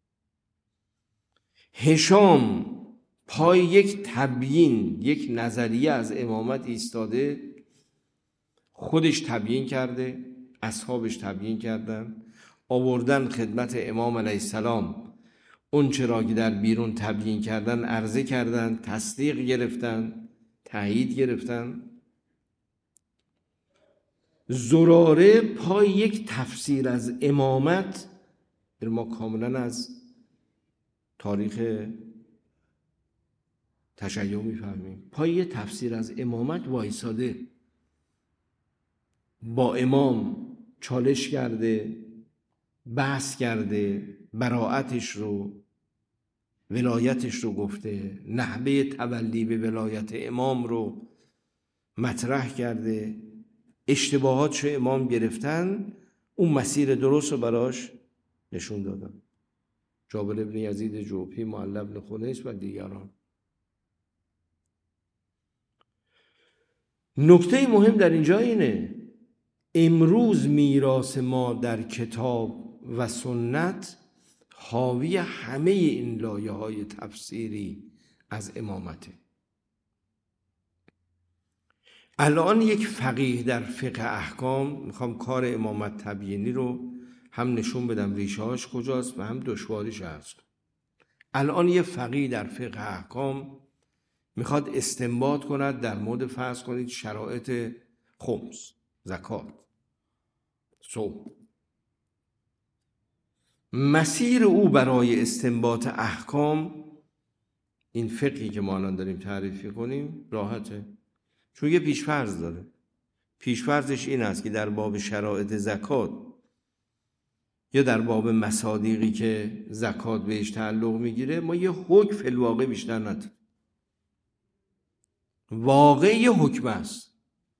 هشام پای یک تبیین، یک نظریه از امامت ایستاده، خودش تبیین کرده، اصحابش تبیین کردن، آوردن خدمت امام علیه السلام اون چرا که در بیرون تبیین کردن عرضه کردن، تصدیق گرفتن، تایید گرفتن. زراره پای یک تفسیر از امامت، ما کاملا از تاریخ تشیع میفهمیم، پای یک تفسیر از امامت وایساده، با امام چالش کرده، بحث کرده، براءتش رو، ولایتش رو گفته، نحوه تولی به ولایت امام رو مطرح کرده. اشتباهاتشو امام گرفتن، اون مسیر درست رو براش نشون دادن. جابر ابن یزید جوفی، معلی بن خنیس و دیگران. نکته مهم در اینجا اینه، امروز میراث ما در کتاب و سنت حاوی همه این لایه های تفسیری از امامته. الان یک فقیه در فقه احکام، میخوام کار امامت تبیینی رو هم نشون بدم ریشه هاش کجاست و هم دشواریش هست. الان یک فقیه در فقه احکام میخواد استنباط کند در مورد فرض کنید شرایط خمس، زکات، صوم. مسیر او برای استنباط احکام، این فقهی که ما الان داریم تعریف کنیم، راحته، چون یه پیشفرض داره. پیشفرضش این است که در باب شرایط زکات یا در باب مصادیقی که زکات بهش تعلق میگیره ما یه حکم فی الواقع بیشتر نداریم. واقع یه حکم است،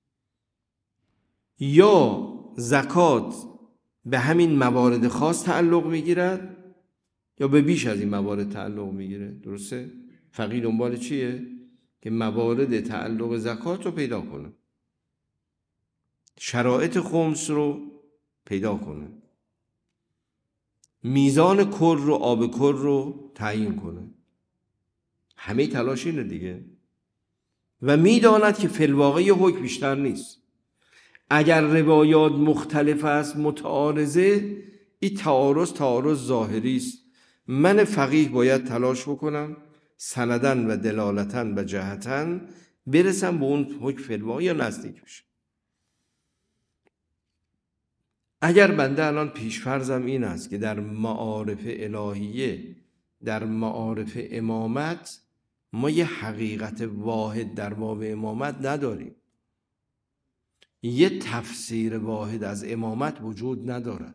یا زکات به همین موارد خاص تعلق میگیرد یا به بیش از این موارد تعلق میگیره. درسته؟ فقیه دنبال چیه؟ که موارد تعلق زکات رو پیدا کنه، شرایط خمس رو پیدا کنه، میزان کر رو، آب کر رو تعیین کنه. همه تلاش اینه دیگه. و میداند که فی الواقع یه حکم بیشتر نیست. اگر روایات مختلف است، متعارضه، این تعارض تعارض ظاهری است. من فقیه باید تلاش بکنم سندن و دلالتن و جهتن برسم به اون حکم فی الواقع یا نزدیک بشه. اگر بنده الان پیشفرضم این است که در معارف الهیه، در معارف امامت ما یه حقیقت واحد در باب امامت نداریم، یه تفسیر واحد از امامت وجود ندارد.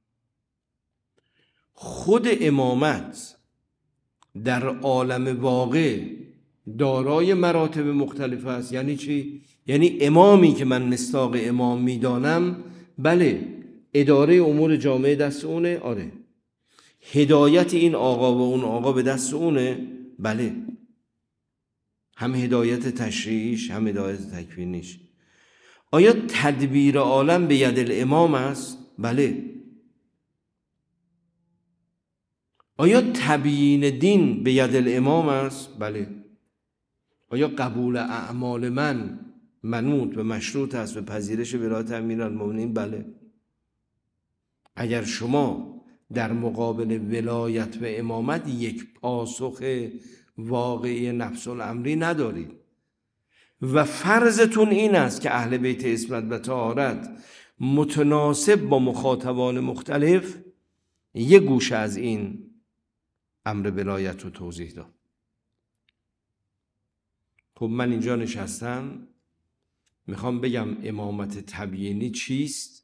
خود امامت در عالم واقع دارای مراتب مختلف است. یعنی چی؟ یعنی امامی که من مصداق امام میدانم، بله اداره امور جامعه دست اونه، آره. هدایت این آقا و اون آقا به دست اونه، بله. هم هدایت تشریعیش هم هدایت تکوینیش. آیا تدبیر عالم به ید الامام است؟ بله. آیا تبیین دین به ید الامام است؟ بله. آیا قبول اعمال من منوط و مشروط است به پذیرش ولایت امیرالمومنین؟ بله. اگر شما در مقابل ولایت و امامت یک پاسخ واقعی نفس الامری ندارید و فرضتون این است که اهل بیت عصمت و طهارت متناسب با مخاطبان مختلف، یک گوشه از این امر ولایت رو توضیح داد. خب من اینجا نشستم میخوام بگم امامت تبیینی چیست،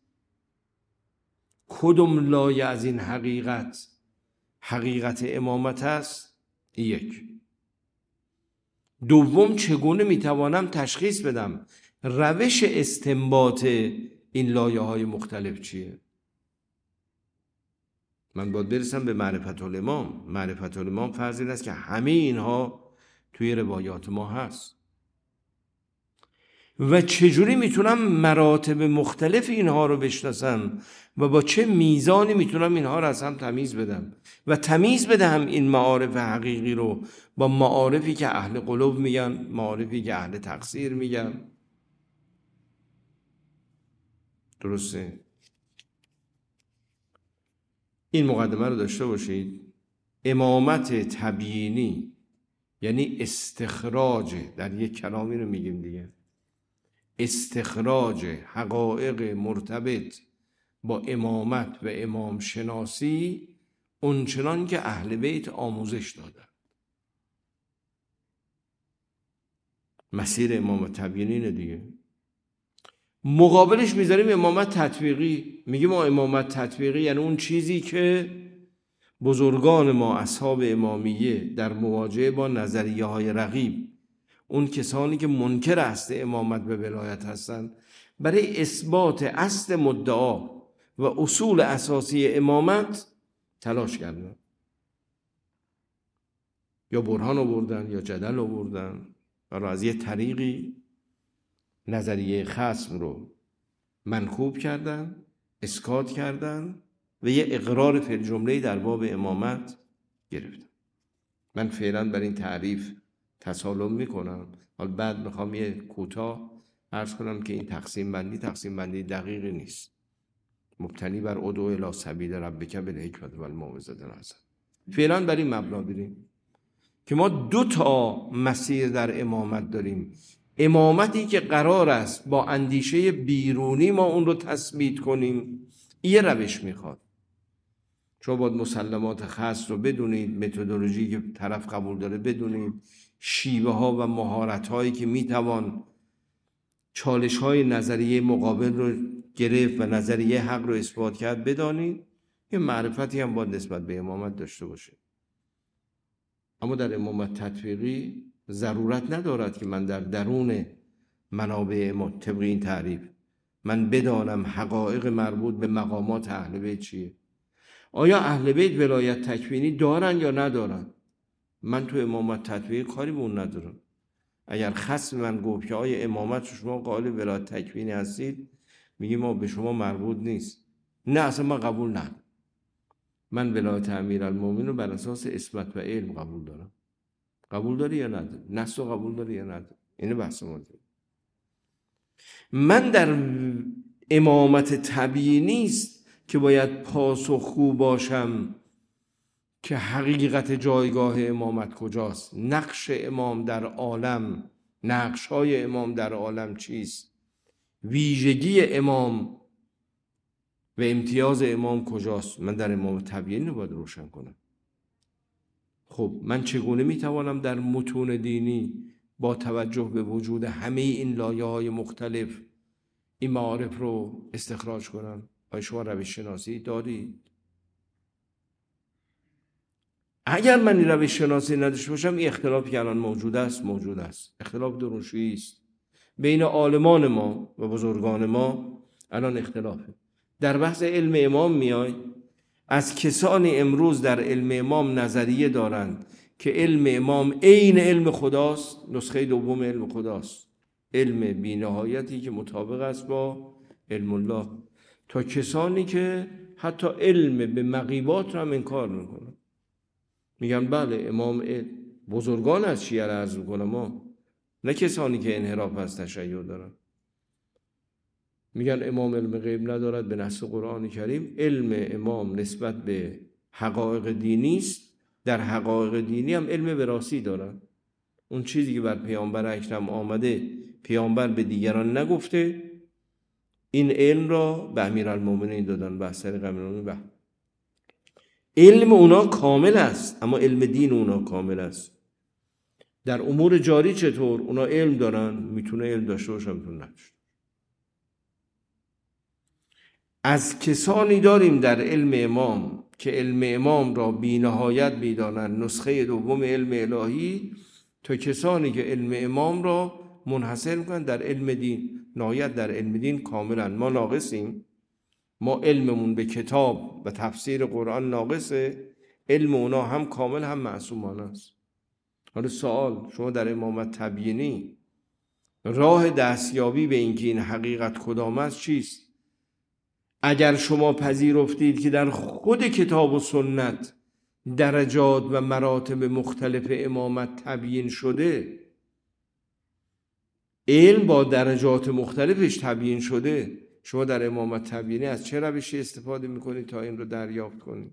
کدوم لایه از این حقیقت حقیقت امامت است. یک. دوم، چگونه میتوانم تشخیص بدم روش استنباط این لایه های مختلف چیه. من باید برسم به معرفت الامام. معرفت الامام فرض این است که همه اینها توی روایات ما هست. و چجوری میتونم مراتب مختلف اینها رو بشناسم و با چه میزانی میتونم اینها رو از هم تمیز بدم و تمیز بدم این معارف حقیقی رو با معارفی که اهل قلوب میگن، معارفی که اهل تقصیر میگن. درسته؟ این مقدمه رو داشته باشید. امامت تبیینی یعنی استخراج، در یک کلامی رو میگیم دیگه، استخراج حقایق مرتبط با امامت و امام شناسی اونچنان که اهل بیت آموزش دادن. مسیر امامت تبیینی دیگه. مقابلش میذاریم امامت تطبیقی. میگیم ما امامت تطبیقی یعنی اون چیزی که بزرگان ما اصحاب امامیه در مواجهه با نظریه های رقیب، اون کسانی که منکر است امامت به ولایت هستن برای اثبات اصل مدعا و اصول اساسی امامت تلاش کردن، یا برهان آوردن یا جدل آوردن و از یه طریقی نظریه خصم رو منکوب کردن، اسکات کردن و یه اقرار فی الجمله در باب امامت گرفتن. من فعلا بر این تعریف تسالم میکنم. حالا بعد میخوام یه کوتاه عرض کنم که این تقسیم بندی تقسیم بندی دقیقی نیست، مبتنی بر ادعو الی سبیل ربک بالحکمة والموعظة الحسنة. فعلا بر این مبنا بریم که ما دو تا مسیر در امامت داریم. امامتی که قرار است با اندیشه بیرونی ما اون رو تثبیت کنیم، یه روش میخواد. شما باید مسلمات خاص رو بدونید، متدولوژی که طرف قبول داره بدونید، شیوه ها و مهارت هایی که میتوان چالش های نظریه مقابل رو گرفت و نظریه حق رو اثبات کرد بدانید. یه معرفتی هم باید نسبت به امامت داشته باشه. اما در امامت تطبیقی ضرورت ندارد که من در درون منابع امام طبق این تعریف من بدانم حقایق مربوط به مقامات اهل بیت چیه. آیا اهل بیت ولایت تکوینی دارن یا ندارن؟ من تو امامت تطبیقی کاری به اون ندارم. اگر خصم من گفت که آیا امامت شما قائل ولایت تکوینی هستید، میگیم ما به شما مربوط نیست. نه اصلا من قبول ندارم. من ولایت امیرالمومنین رو بر اساس اثبات و علم قبول دارم. قبول داری یا نداری؟ نص رو قبول داری یا نداری؟ اینه بحث ما داریم. من در امامت تبیینی است که باید پاسخگو باشم که حقیقت جایگاه امامت کجاست، نقش امام در عالم، نقش های امام در عالم چیست، ویژگی امام و امتیاز امام کجاست. من در امامت تبیینی رو باید روشن کنم. خب من چگونه میتوانم در متون دینی با توجه به وجود همه این لایه های مختلف این معارف رو استخراج کنم؟ آیا شما روش شناسی دارید؟ اگر من این روش شناسی نداشته باشم، این اختلافی که الان موجود است موجود است. اختلاف درونشویی است بین عالمان ما و بزرگان ما. الان اختلافه در بحث علم امام. میای از کسانی امروز در علم امام نظریه دارند که علم امام عین علم خداست، نسخه دوم علم خداست، علم بی‌نهایتی که مطابق است با علم الله، تا کسانی که حتی علم به مغیبات رو هم انکار میکنن. میگن بله امام بزرگان از شیعه را عرض میکنم، ما نه کسانی که انحراف از تشیع دارن. میگن امام علم غیب ندارد به نص قرآن کریم. علم امام نسبت به حقایق دینی است. در حقایق دینی هم علم وراثی دارن. اون چیزی که بر پیامبر اکرم آمده پیامبر به دیگران نگفته، این علم را به امیرالمومنین دادن. بحث طریق امیرالمومنین علم اونا کامل است، اما علم دین اونا کامل است. در امور جاری چطور؟ اونا علم دارن، میتونه علم داشته باشه، میتونه نداشته. از کسانی داریم در علم امام که علم امام را بی نهایت میدانند، نسخه دوم علم الهی، تا کسانی که علم امام را منحصر میکنن در علم دین. نهایت در علم دین کاملا ما ناقصیم. ما علممون به کتاب و تفسیر قرآن ناقصه، علم اونا هم کامل هم معصومانه است. حالا سوال، شما در امامت تبیینی راه دستیابی به اینکه این حقیقت کدام است چیست؟ اگر شما پذیرفتید که در خود کتاب و سنت درجات و مراتب مختلف امامت تبیین شده، علم با درجات مختلفش تبیین شده، شما در امامت تبیینی از چه روشی استفاده میکنید تا این رو دریافت کنید؟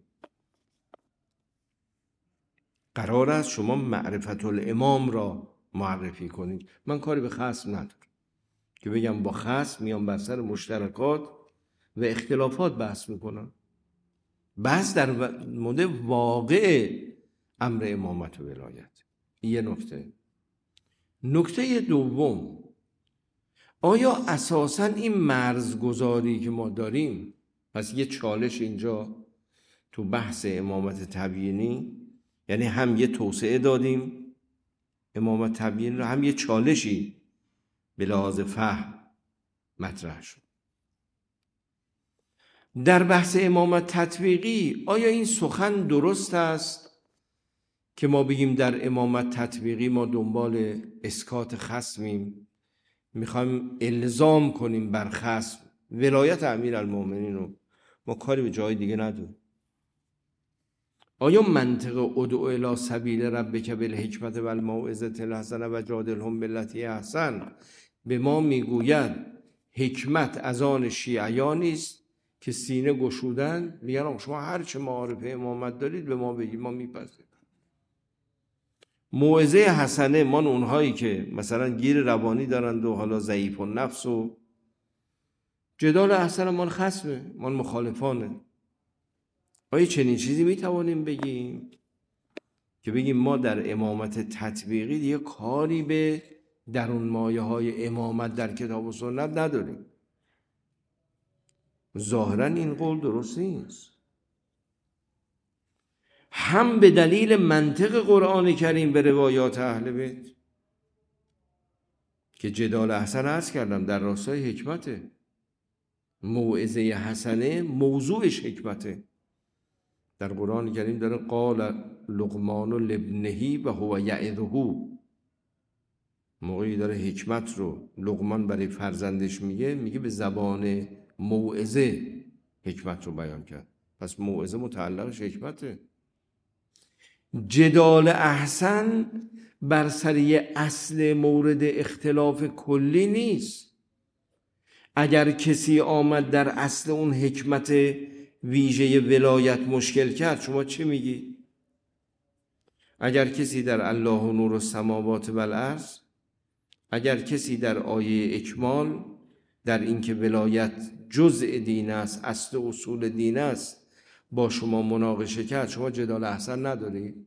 قرار است شما معرفت الامام را معرفی کنید. من کاری به خصم ندارم که بگم با خصم میام بر سر مشترکات و اختلافات بحث میکنم. بحث در مورد واقع امر امامت و ولایت. یه نکته. نکته دوم، آیا اساساً این مرزگذاری که ما داریم، پس یه چالش اینجا تو بحث امامت تبیینی، یعنی هم یه توسعه دادیم امامت تبیینی رو، هم یه چالشی به لحاظ فهم مطرح شد. در بحث امامت تطبیقی آیا این سخن درست است که ما بگیم در امامت تطبیقی ما دنبال اسکات خصمیم، میخوایم الزام کنیم بر خصم ولایت امیرالمومنین رو، ما کاری به جای دیگه نداریم؟ آیا منطق ادعو الی سبیل ربک بالحکمت و الموعظة الحسنه و جادلهم بالتی احسن به ما میگوید حکمت از آن شیعیانی است که سینه گشودن میگن شما هر چه معارف امامت دارید به ما بگید ما میپذیریم. موعظه حسنه من اونهایی که مثلا گیر روانی دارند و حالا ضعیف النفس و جدال احسن من خصمه، من مخالفانه. آیا چنین چیزی میتوانیم بگیم که بگیم ما در امامت تطبیقی دیگه کاری به درون مایه های امامت در کتاب و سنت نداریم؟ ظاهرا این قول درست نیست، هم به دلیل منطق قرآن کریم به روایات اهل بیت که جدال احسن عرض کردم در راستای حکمته، موعظه حسنه موضوعش حکمته. در قرآن کریم داره قال لقمان لابنه و هو یعظه، موقعی داره حکمت رو لقمان برای فرزندش میگه، میگه به زبان موعظه حکمت رو بیان کرد، پس موعظه متعلقش حکمته. جدال احسن بر سر اصل مورد اختلاف کلی نیست. اگر کسی آمد در اصل اون حکمت ویژه ولایت مشکل کرد، شما چه میگی؟ اگر کسی در الله نور السماوات و الارض، اگر کسی در آیه اکمال در اینکه ولایت جزء دین است، اصل اصول دین است، با شما مناقشه کرد، شما جدال احسن ندارید؟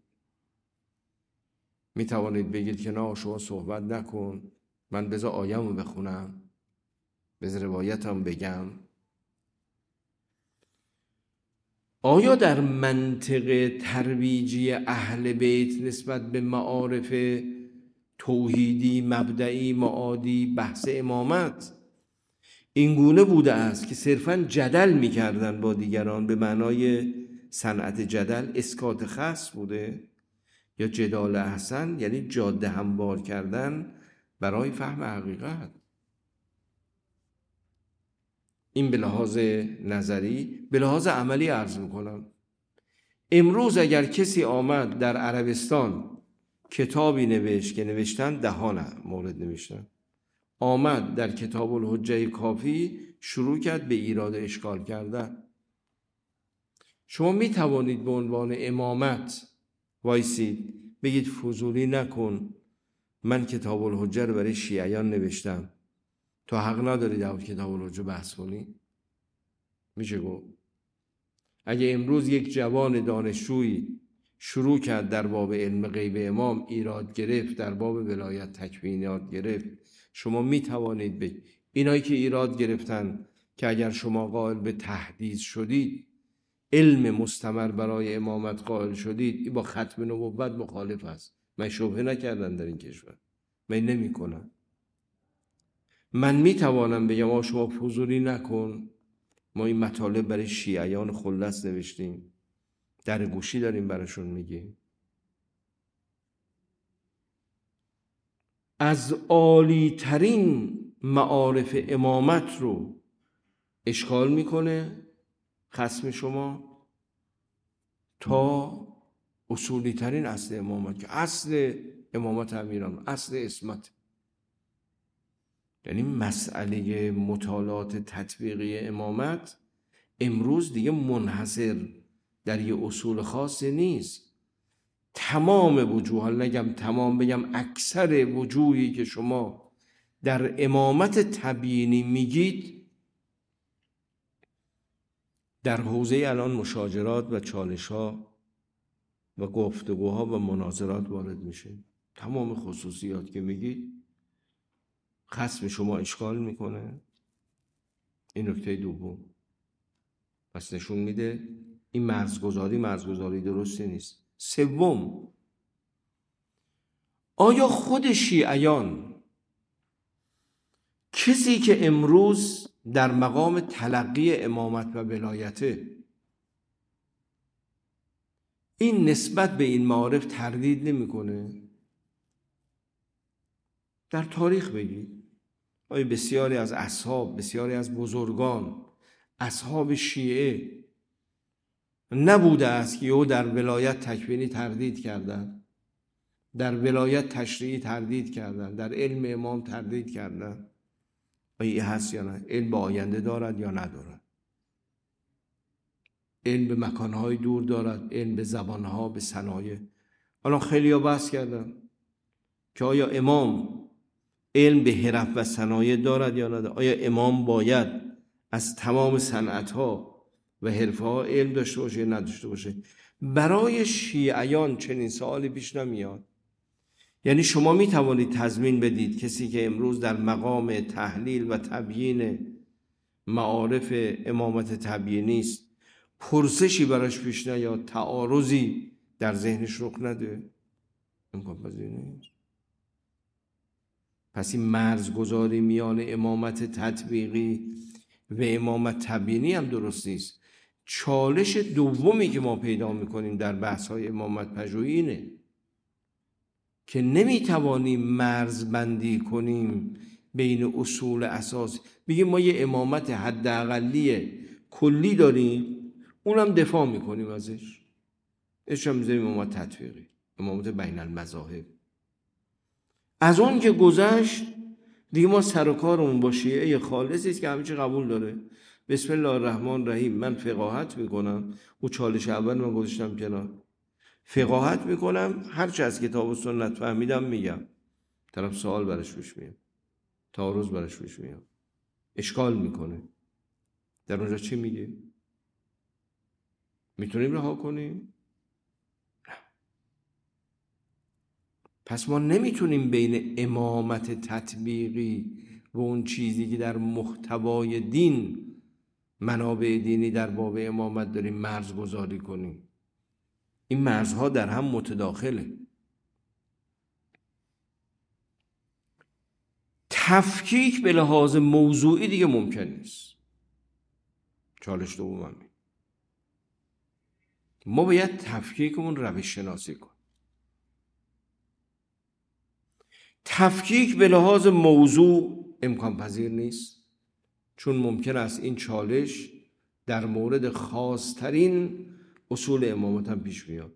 می توانید بگید که نه شما صحبت نکن، من بذار آیه‌مو بخونم، بذار روایتم بگم. آیا در منطق ترویجی اهل بیت نسبت به معارف توحیدی، مبدئی، معادی، بحث امامت این گونه بوده است که صرفاً جدل می‌کردن با دیگران به معنای صنعت جدل، اسکات خاص بوده؟ یا جدال احسن یعنی جاده هموار کردن برای فهم حقیقت؟ این به لحاظ نظری. به لحاظ عملی عرض میکنم، امروز اگر کسی آمد در عربستان کتابی نوشت که نوشتن دهان مورد نوشتن، آمد در کتاب الحجه کافی شروع کرد به ایراد اشکال کردن، شما می توانید به عنوان امامت وایسید بگید فضولی نکن، من کتاب الحجه رو برای شیعیان نوشتم، تو حق نداری در کتاب الحجه بحث کنی؟ میشه گفت؟ اگه امروز یک جوان دانشجویی شروع کرد در باب علم غیب امام ایراد گرفت، در باب ولایت تکوینیات گرفت، شما می توانید بگید اینایی که ایراد گرفتن که اگر شما قائل به تحدیث شدید، علم مستمر برای امامت قائل شدید، این با ختم نبوت مخالف است. من شبهه نکردن در این کشور، من نمی کنم. من می توانم بگم آ شما فضولی نکن، ما این مطالب برای شیعیان خلص نوشتیم، در گوشی داریم براشون میگیم. از عالی ترین معارف امامت رو اشغال میکنه خصم شما تا اصولی ترین اصل امامت که اصل امامت امیران، اصل اسمت. یعنی مسئله مطالعات تطبیقی امامت امروز دیگه منحصر در یه اصول خاصی نیست. تمام وجوه، حالا نگم تمام، بگم اکثر وجوهی که شما در امامت تبیینی میگید در حوزه الان مشاجرات و چالش‌ها و گفتگوها و مناظرات وارد میشه. تمام خصوصیات که میگید خصم شما اشکال میکنه. این نکته دوم. پس نشون میده این مرزگذاری مرزگذاری درستی نیست. سوم، آیا خود شیعیان کسی که امروز در مقام تلقی امامت و ولایته، این نسبت به این معارف تردید نمیکنه. در تاریخ بگید آیا بسیاری از اصحاب، بسیاری از بزرگان، اصحاب شیعه نبوده است که او در ولایت تکوینی تردید کردن، در ولایت تشریعی تردید کردن، در علم امام تردید کردن؟ آیا این هست یا نه؟ علم به آینده دارد یا ندارد؟ علم به مکانهای دور دارد، علم به زبانها، به صنایع. حالا خیلی ها بحث کردن که آیا امام علم به حرف و صنایع دارد یا ندارد؟ آیا امام باید از تمام صنعتها و حرفها علم داشته باشه یا نداشته باشه؟ برای شیعیان چنین سوالی پیش نمیاد. یعنی شما می توانید تضمین بدید کسی که امروز در مقام تحلیل و تبیین معارف امامت تبیینی است، پرسشی براش پیش نیاد، تعارضی در ذهنش رخ نده؟ امکان پذیر نیست. پس این مرزگذاری میان امامت تطبیقی و امامت تبیینی هم درست نیست. چالش دومی که ما پیدا میکنیم در بحث‌های امامت پژوهی اینه که نمیتوانیم مرزبندی کنیم بین اصول اساس، بگیم ما یه امامت حداقلی کلی داریم، اونم دفاع میکنیم ازش، اش هم میذاریم امامت تطبیقی، امامت بین المذاهب. از اون که گذشت دیگه ما سر و کارمون با شیعه خالصی است که همه چی قبول داره. بسم الله الرحمن الرحیم. من فقاهت میکنم، او چالش اول من گذاشتم کنار، فقاهت میکنم، هر چه از کتاب و سنت فهمیدم میگم. طرف سوال برش پیش میاد، تعارض برش پیش میاد، اشکال میکنه، در اونجا چی میگه؟ میتونیم رها کنیم؟ نه. پس ما نمیتونیم بین امامت تطبیقی و اون چیزی که در محتوای دین، منابع دینی در باب امامت داریم، مرز گذاری کنیم. این مرزها در هم متداخله. تفکیک به لحاظ موضوعی دیگه ممکن نیست. چالش دوم ما باید تفکیکمون روش شناسی کنیم. تفکیک به لحاظ موضوع امکان پذیر نیست، چون ممکن است این چالش در مورد خاصترین اصول امامت هم پیش بیاد.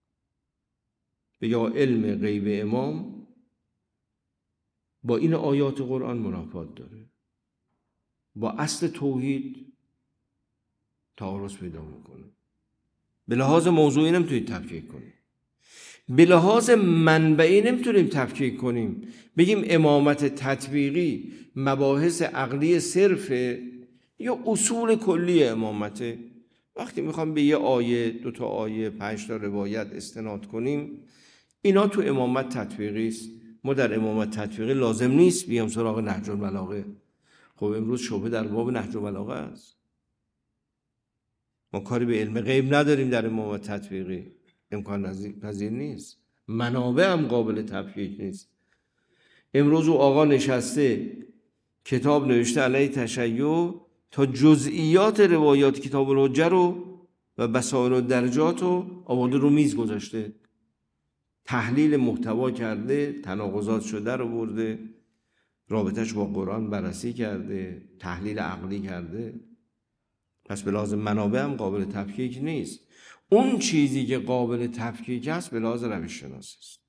یا علم غیب امام با این آیات قرآن منافات داره، با اصل توحید تعارض پیدا میکنه. به لحاظ موضوعی نمیتونید تفکیک کنیم، به لحاظ منبعی نمیتونیم تفکیک کنیم. بگیم امامت تطبیقی مباحث عقلی صرفه یا اصول کلی امامته. وقتی میخوام به یه آیه، دو تا آیه، پنج تا روایت استناد کنیم، اینا تو امامت تطبیقی است. ما در امامت تطبیقی لازم نیست بیام سراغ نهج البلاغه. خب امروز شبهه در باب نهج البلاغه است. ما کاری به علم غیب نداریم در امامت تطبیقی، امکان پذیر نیست. منابع هم قابل تفکیک نیست. امروز او آقا نشسته کتاب نوشته علیه تشیع، تا جزئیات روایات کتاب الحجه رو و بصائر الدرجات رو آورده رو میز گذاشته، تحلیل محتوا کرده، تناقضات شده رو برده، رابطش با قرآن بررسی کرده، تحلیل عقلی کرده. پس به لحاظ منابع هم قابل تفکیک نیست. اون چیزی که قابل تفکیک است به لحاظ روش شناسی است.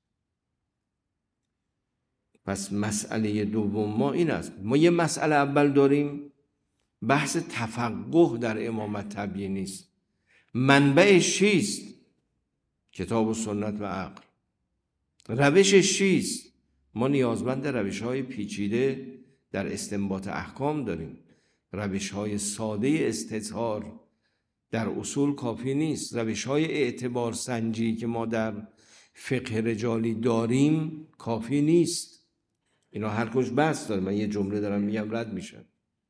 پس مسئله دوم ما این است. ما یه مسئله اول داریم، بحث تفقه در امامت تبیینی است. منبعش چیست؟ کتاب و سنت و عقل. روشش چیست؟ ما نیازمند روش‌های پیچیده در استنباط احکام داریم. روش‌های ساده استظهار در اصول کافی نیست. روش‌های اعتبار سنجی که ما در فقه رجالی داریم کافی نیست. اینا هر کجا بحث داره. من یه جمله دارم میگم رد میشن.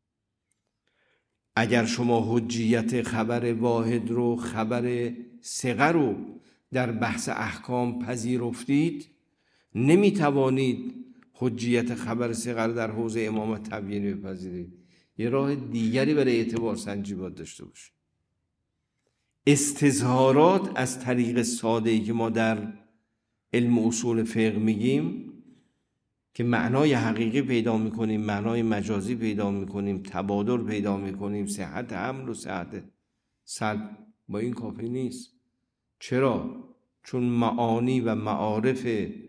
اگر شما حجیت خبر واحد رو، خبر ثقه رو در بحث احکام پذیرفتید، نمیتوانید حجیت خبر ثقه در حوزه امامت تبیینی بپذیرید. یه راه دیگری برای اعتبار سنجی باید داشته باشید. استظهارات از طریق ساده‌ای که ما در علم اصول فقه میگیم که معنای حقیقی پیدا میکنیم، معنای مجازی پیدا میکنیم، تبادل پیدا میکنیم، صحت حمل و صحت سلب، با این کافی نیست. چرا؟ چون معانی و معارف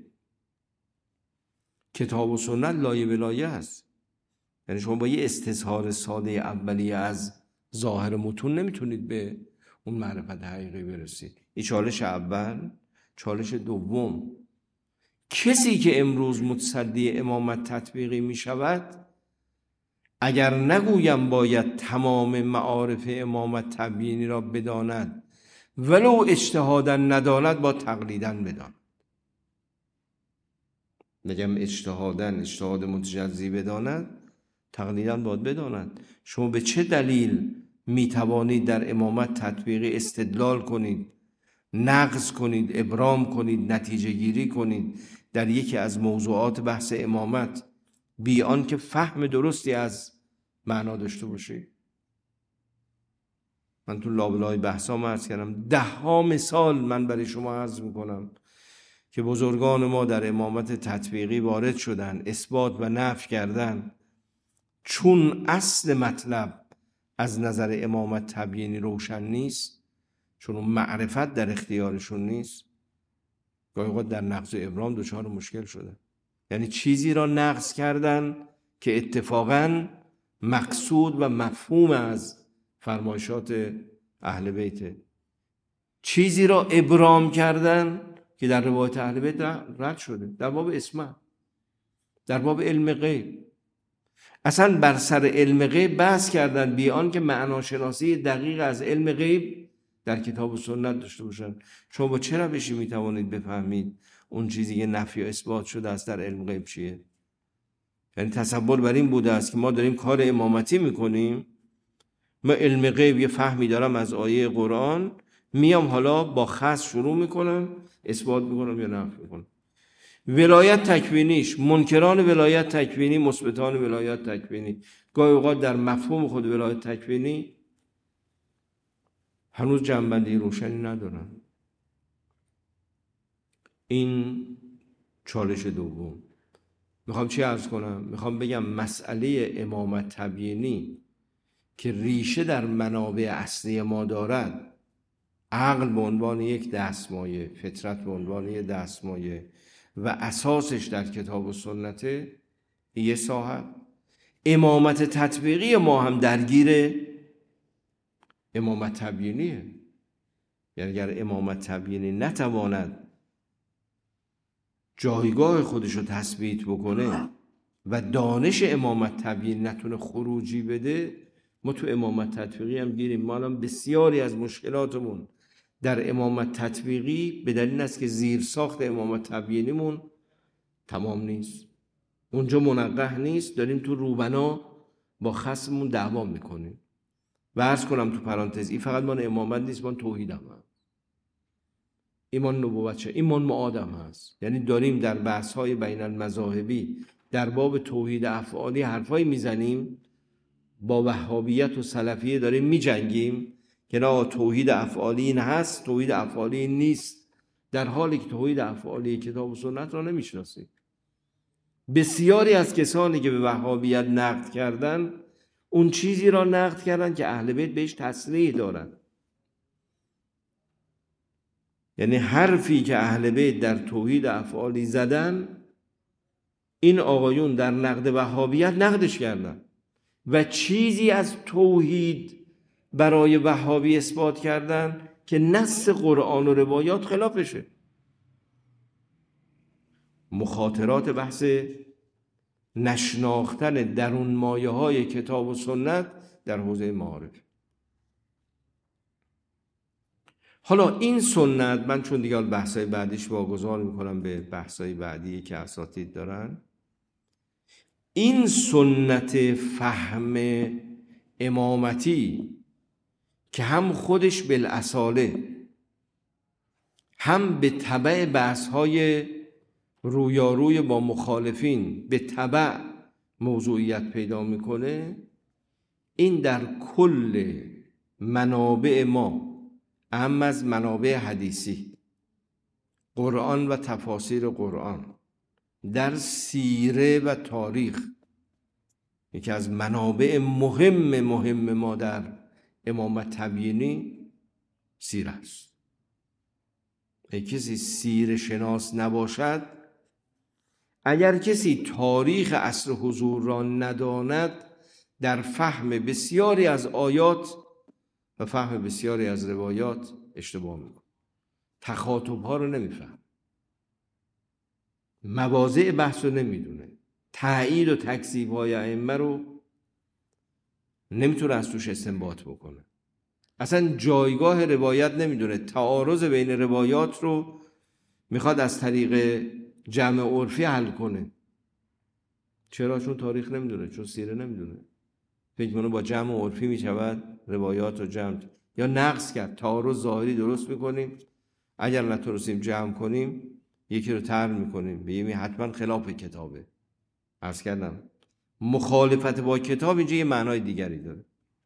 کتاب و سنت لایه به لایه است. یعنی شما با یه استظهار ساده اولیه از ظاهر متون نمیتونید به اون معرفت حقیقی برسید. این چالش اول. چالش دوم، کسی که امروز متصدی امامت تطبیقی می شود، اگر نگویم باید تمام معارف امامت تبیینی را بداند، ولو اجتهادا نداند، با تقلیدا بداند. نگم اجتهادا اجتهاد متجزی بداند، تقلیدا باید بداند. شما به چه دلیل می توانید در امامت تطبیقی استدلال کنید، نقض کنید، ابرام کنید، نتیجه گیری کنید در یکی از موضوعات بحث امامت بی آن که فهم درستی از معنا داشته باشید؟ من تو لابلای بحثام عرض کردم، ده ها مثال من برای شما عرض میکنم که بزرگان ما در امامت تطبیقی وارد شدن، اثبات و نفی کردن، چون اصل مطلب از نظر امامت تبیینی روشن نیست، چون اون معرفت در اختیارشون نیست، گاهی اوقات در نقض و ابرام دچار مشکل شده. یعنی چیزی را نقض کردن که اتفاقاً مقصود و مفهوم از فرمایشات اهل بیت، چیزی را ابرام کردن که در روایت اهل بیت رد شده، در باب اسماء، در باب علم غیب. اصلا بر سر علم غیب بحث کردن بی آن که معناشناسی دقیق از علم غیب در کتاب و سنت داشته باشن. شما با چه روشی میتوانید بفهمید اون چیزی که نفی و اثبات شده است در علم غیب چیه؟ یعنی تصور بر این بوده است که ما داریم کار امامتی میکنیم، ما علم غیب یه فهمی دارم از آیه قرآن، میام حالا با خاص شروع میکنم، اثبات میکنم یا نفی میکنم. ولایت تکوینیش، منکران ولایت تکوینی، مثبتان ولایت تکوینی، گاهی اوقات در مفهوم خود ولایت تکوینی هنوز جنبندی روشنی ندارن. این چالش دوم. میخوام چی عرض کنم؟ میخوام بگم مسئله امامت تبیینی که ریشه در منابع اصلی ما دارد، عقل به عنوان یک دستمایه، فطرت به عنوان یک دستمایه و اساسش در کتاب و سنت، یه ساحت. امامت تطبیقی ما هم درگیر امامت تبیینیه. یعنی اگر امامت تبیینی نتواند جایگاه خودش رو تثبیت بکنه و دانش امامت تبیینی نتونه خروجی بده، ما تو امامت تطبیقی هم گیریم. ما الان بسیاری از مشکلاتمون در امامت تطبیقی به دلیل است که زیر ساخت امامت تبیینیمون تمام نیست، اونجا منقح نیست، داریم تو روبنا با خصممون دعوا میکنیم. و عرض کنم تو پرانتز، این فقط من امامت نیست، من توحیدم هست، ایمان نبوت چه، ایمان معادم هست. یعنی داریم در بحث‌های بین المذاهبی در باب توحید افعالی حرفایی میزنیم، با وهابیت و سلفیه داریم میجنگیم که نه توحید افعالی این هست، توحید افعالی این نیست، در حالی که توحید افعالی کتاب و سنت را نمیشناسیم. بسیاری از کسانی که به وهابیت نقد کردن، اون چیزی را نقد کردن که اهل بیت بهش تصریح دارن. یعنی حرفی که اهل بیت در توحید افعالی زدن، این آقایون در نقد وهابیت نقدش کردن و چیزی از توحید برای وهابی اثبات کردن که نص قرآن و روایات خلافشه. مخاطرات بحث نشناختن درون مایه های کتاب و سنت در حوزه معارف. حالا این سنت، من چون دیگه بحثای بعدیش واگذار میکنم به بحثای بعدی که اساتید دارن، این سنت فهم امامتی که هم خودش بالاصاله هم به تبع بحث‌های رویاروی با مخالفین به تبع موضوعیت پیدا میکنه، این در کل منابع ما، اهم از منابع حدیثی، قرآن و تفاسیر قرآن، در سیره و تاریخ، یکی از منابع مهم مهم ما در امامت تبیینی سیره است. اگه کسی سیره شناس نباشد، اگر کسی تاریخ عصر حضور را نداند، در فهم بسیاری از آیات و فهم بسیاری از روایات اشتباه میکنه. تخاطب ها رو نمیفهم، مواضع بحث رو نمیدونه، تایید و تکذیب های ائمه رو نمیتونه از توش استنباط بکنه، اصلا جایگاه روایت نمیدونه، تعارض بین روایات رو میخواد از طریق جمع عرفی حل کنه. چرا؟ چون تاریخ نمیدونه، چون سیره نمیدونه. فکر کنه با جمع عرفی میشود روایات رو جمع، یا نقص کرد، تعارض ظاهری درست میکنیم، اگر نتونستیم جمع کنیم یکی رو طرح میکنیم، بگیم حتما خلاف کتابه. عرض کردم مخالفت با کتاب اینجا یه معنای دیگری داره.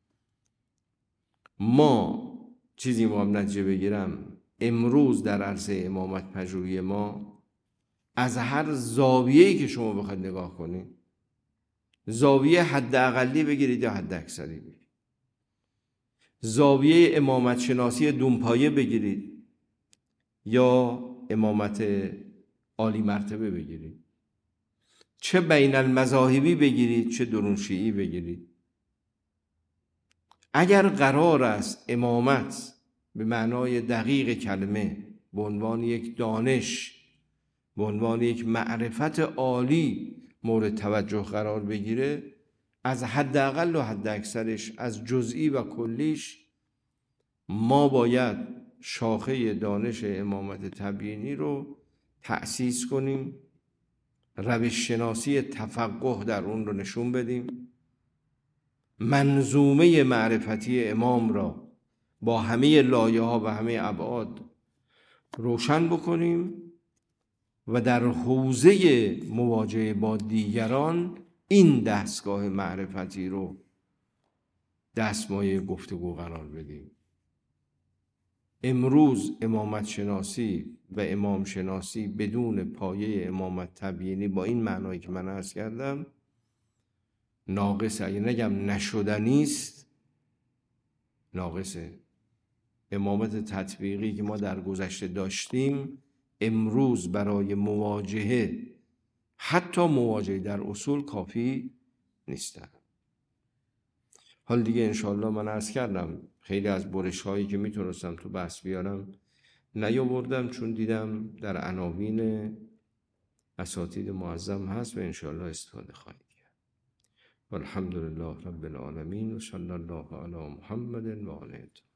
ما چیزی ما هم نتیجه بگیرم، امروز در عرصه امامت پژوهی ما از هر زاویه‌ای که شما بخواید نگاه کنید، زاویه حد اقلی بگیرید یا حد اکثری بگیرید، زاویه امامت شناسی دونپایه بگیرید یا امامت عالی مرتبه بگیرید، چه بین المذاهبی بگیرید چه درون شیعی بگیرید، اگر قرار است امامت به معنای دقیق کلمه به عنوان یک دانش، به عنوان یک معرفت عالی مورد توجه قرار بگیره، از حداقل و حد اکثرش، از جزئی و کلیش، ما باید شاخه دانش امامت تبیینی رو تأسیس کنیم، روش شناسی تفقه در اون رو نشون بدیم، منظومه معرفتی امام را با همه لایه ها و همه ابعاد روشن بکنیم و در حوزه مواجهه با دیگران این دستگاه معرفتی رو دستمایه گفتگو قرار بدیم. امروز امامت شناسی و امام شناسی بدون پایه امامت تبیینی با این معنایی که من عرض کردم ناقصه، اگه نگم نشدنیست، ناقصه. امامت تطبیقی که ما در گذشته داشتیم امروز برای مواجهه، حتی مواجهه در اصول، کافی نیستن. حال دیگه انشاءالله من عرض کردم خیلی از برش هایی که میتونستم تو بحث بیارم نیاوردم، چون دیدم در عناوین اساتید معظم هست و انشاءالله استفاده خواهید کرد. والحمدلله رب العالمین و صلی الله علی محمد و آله.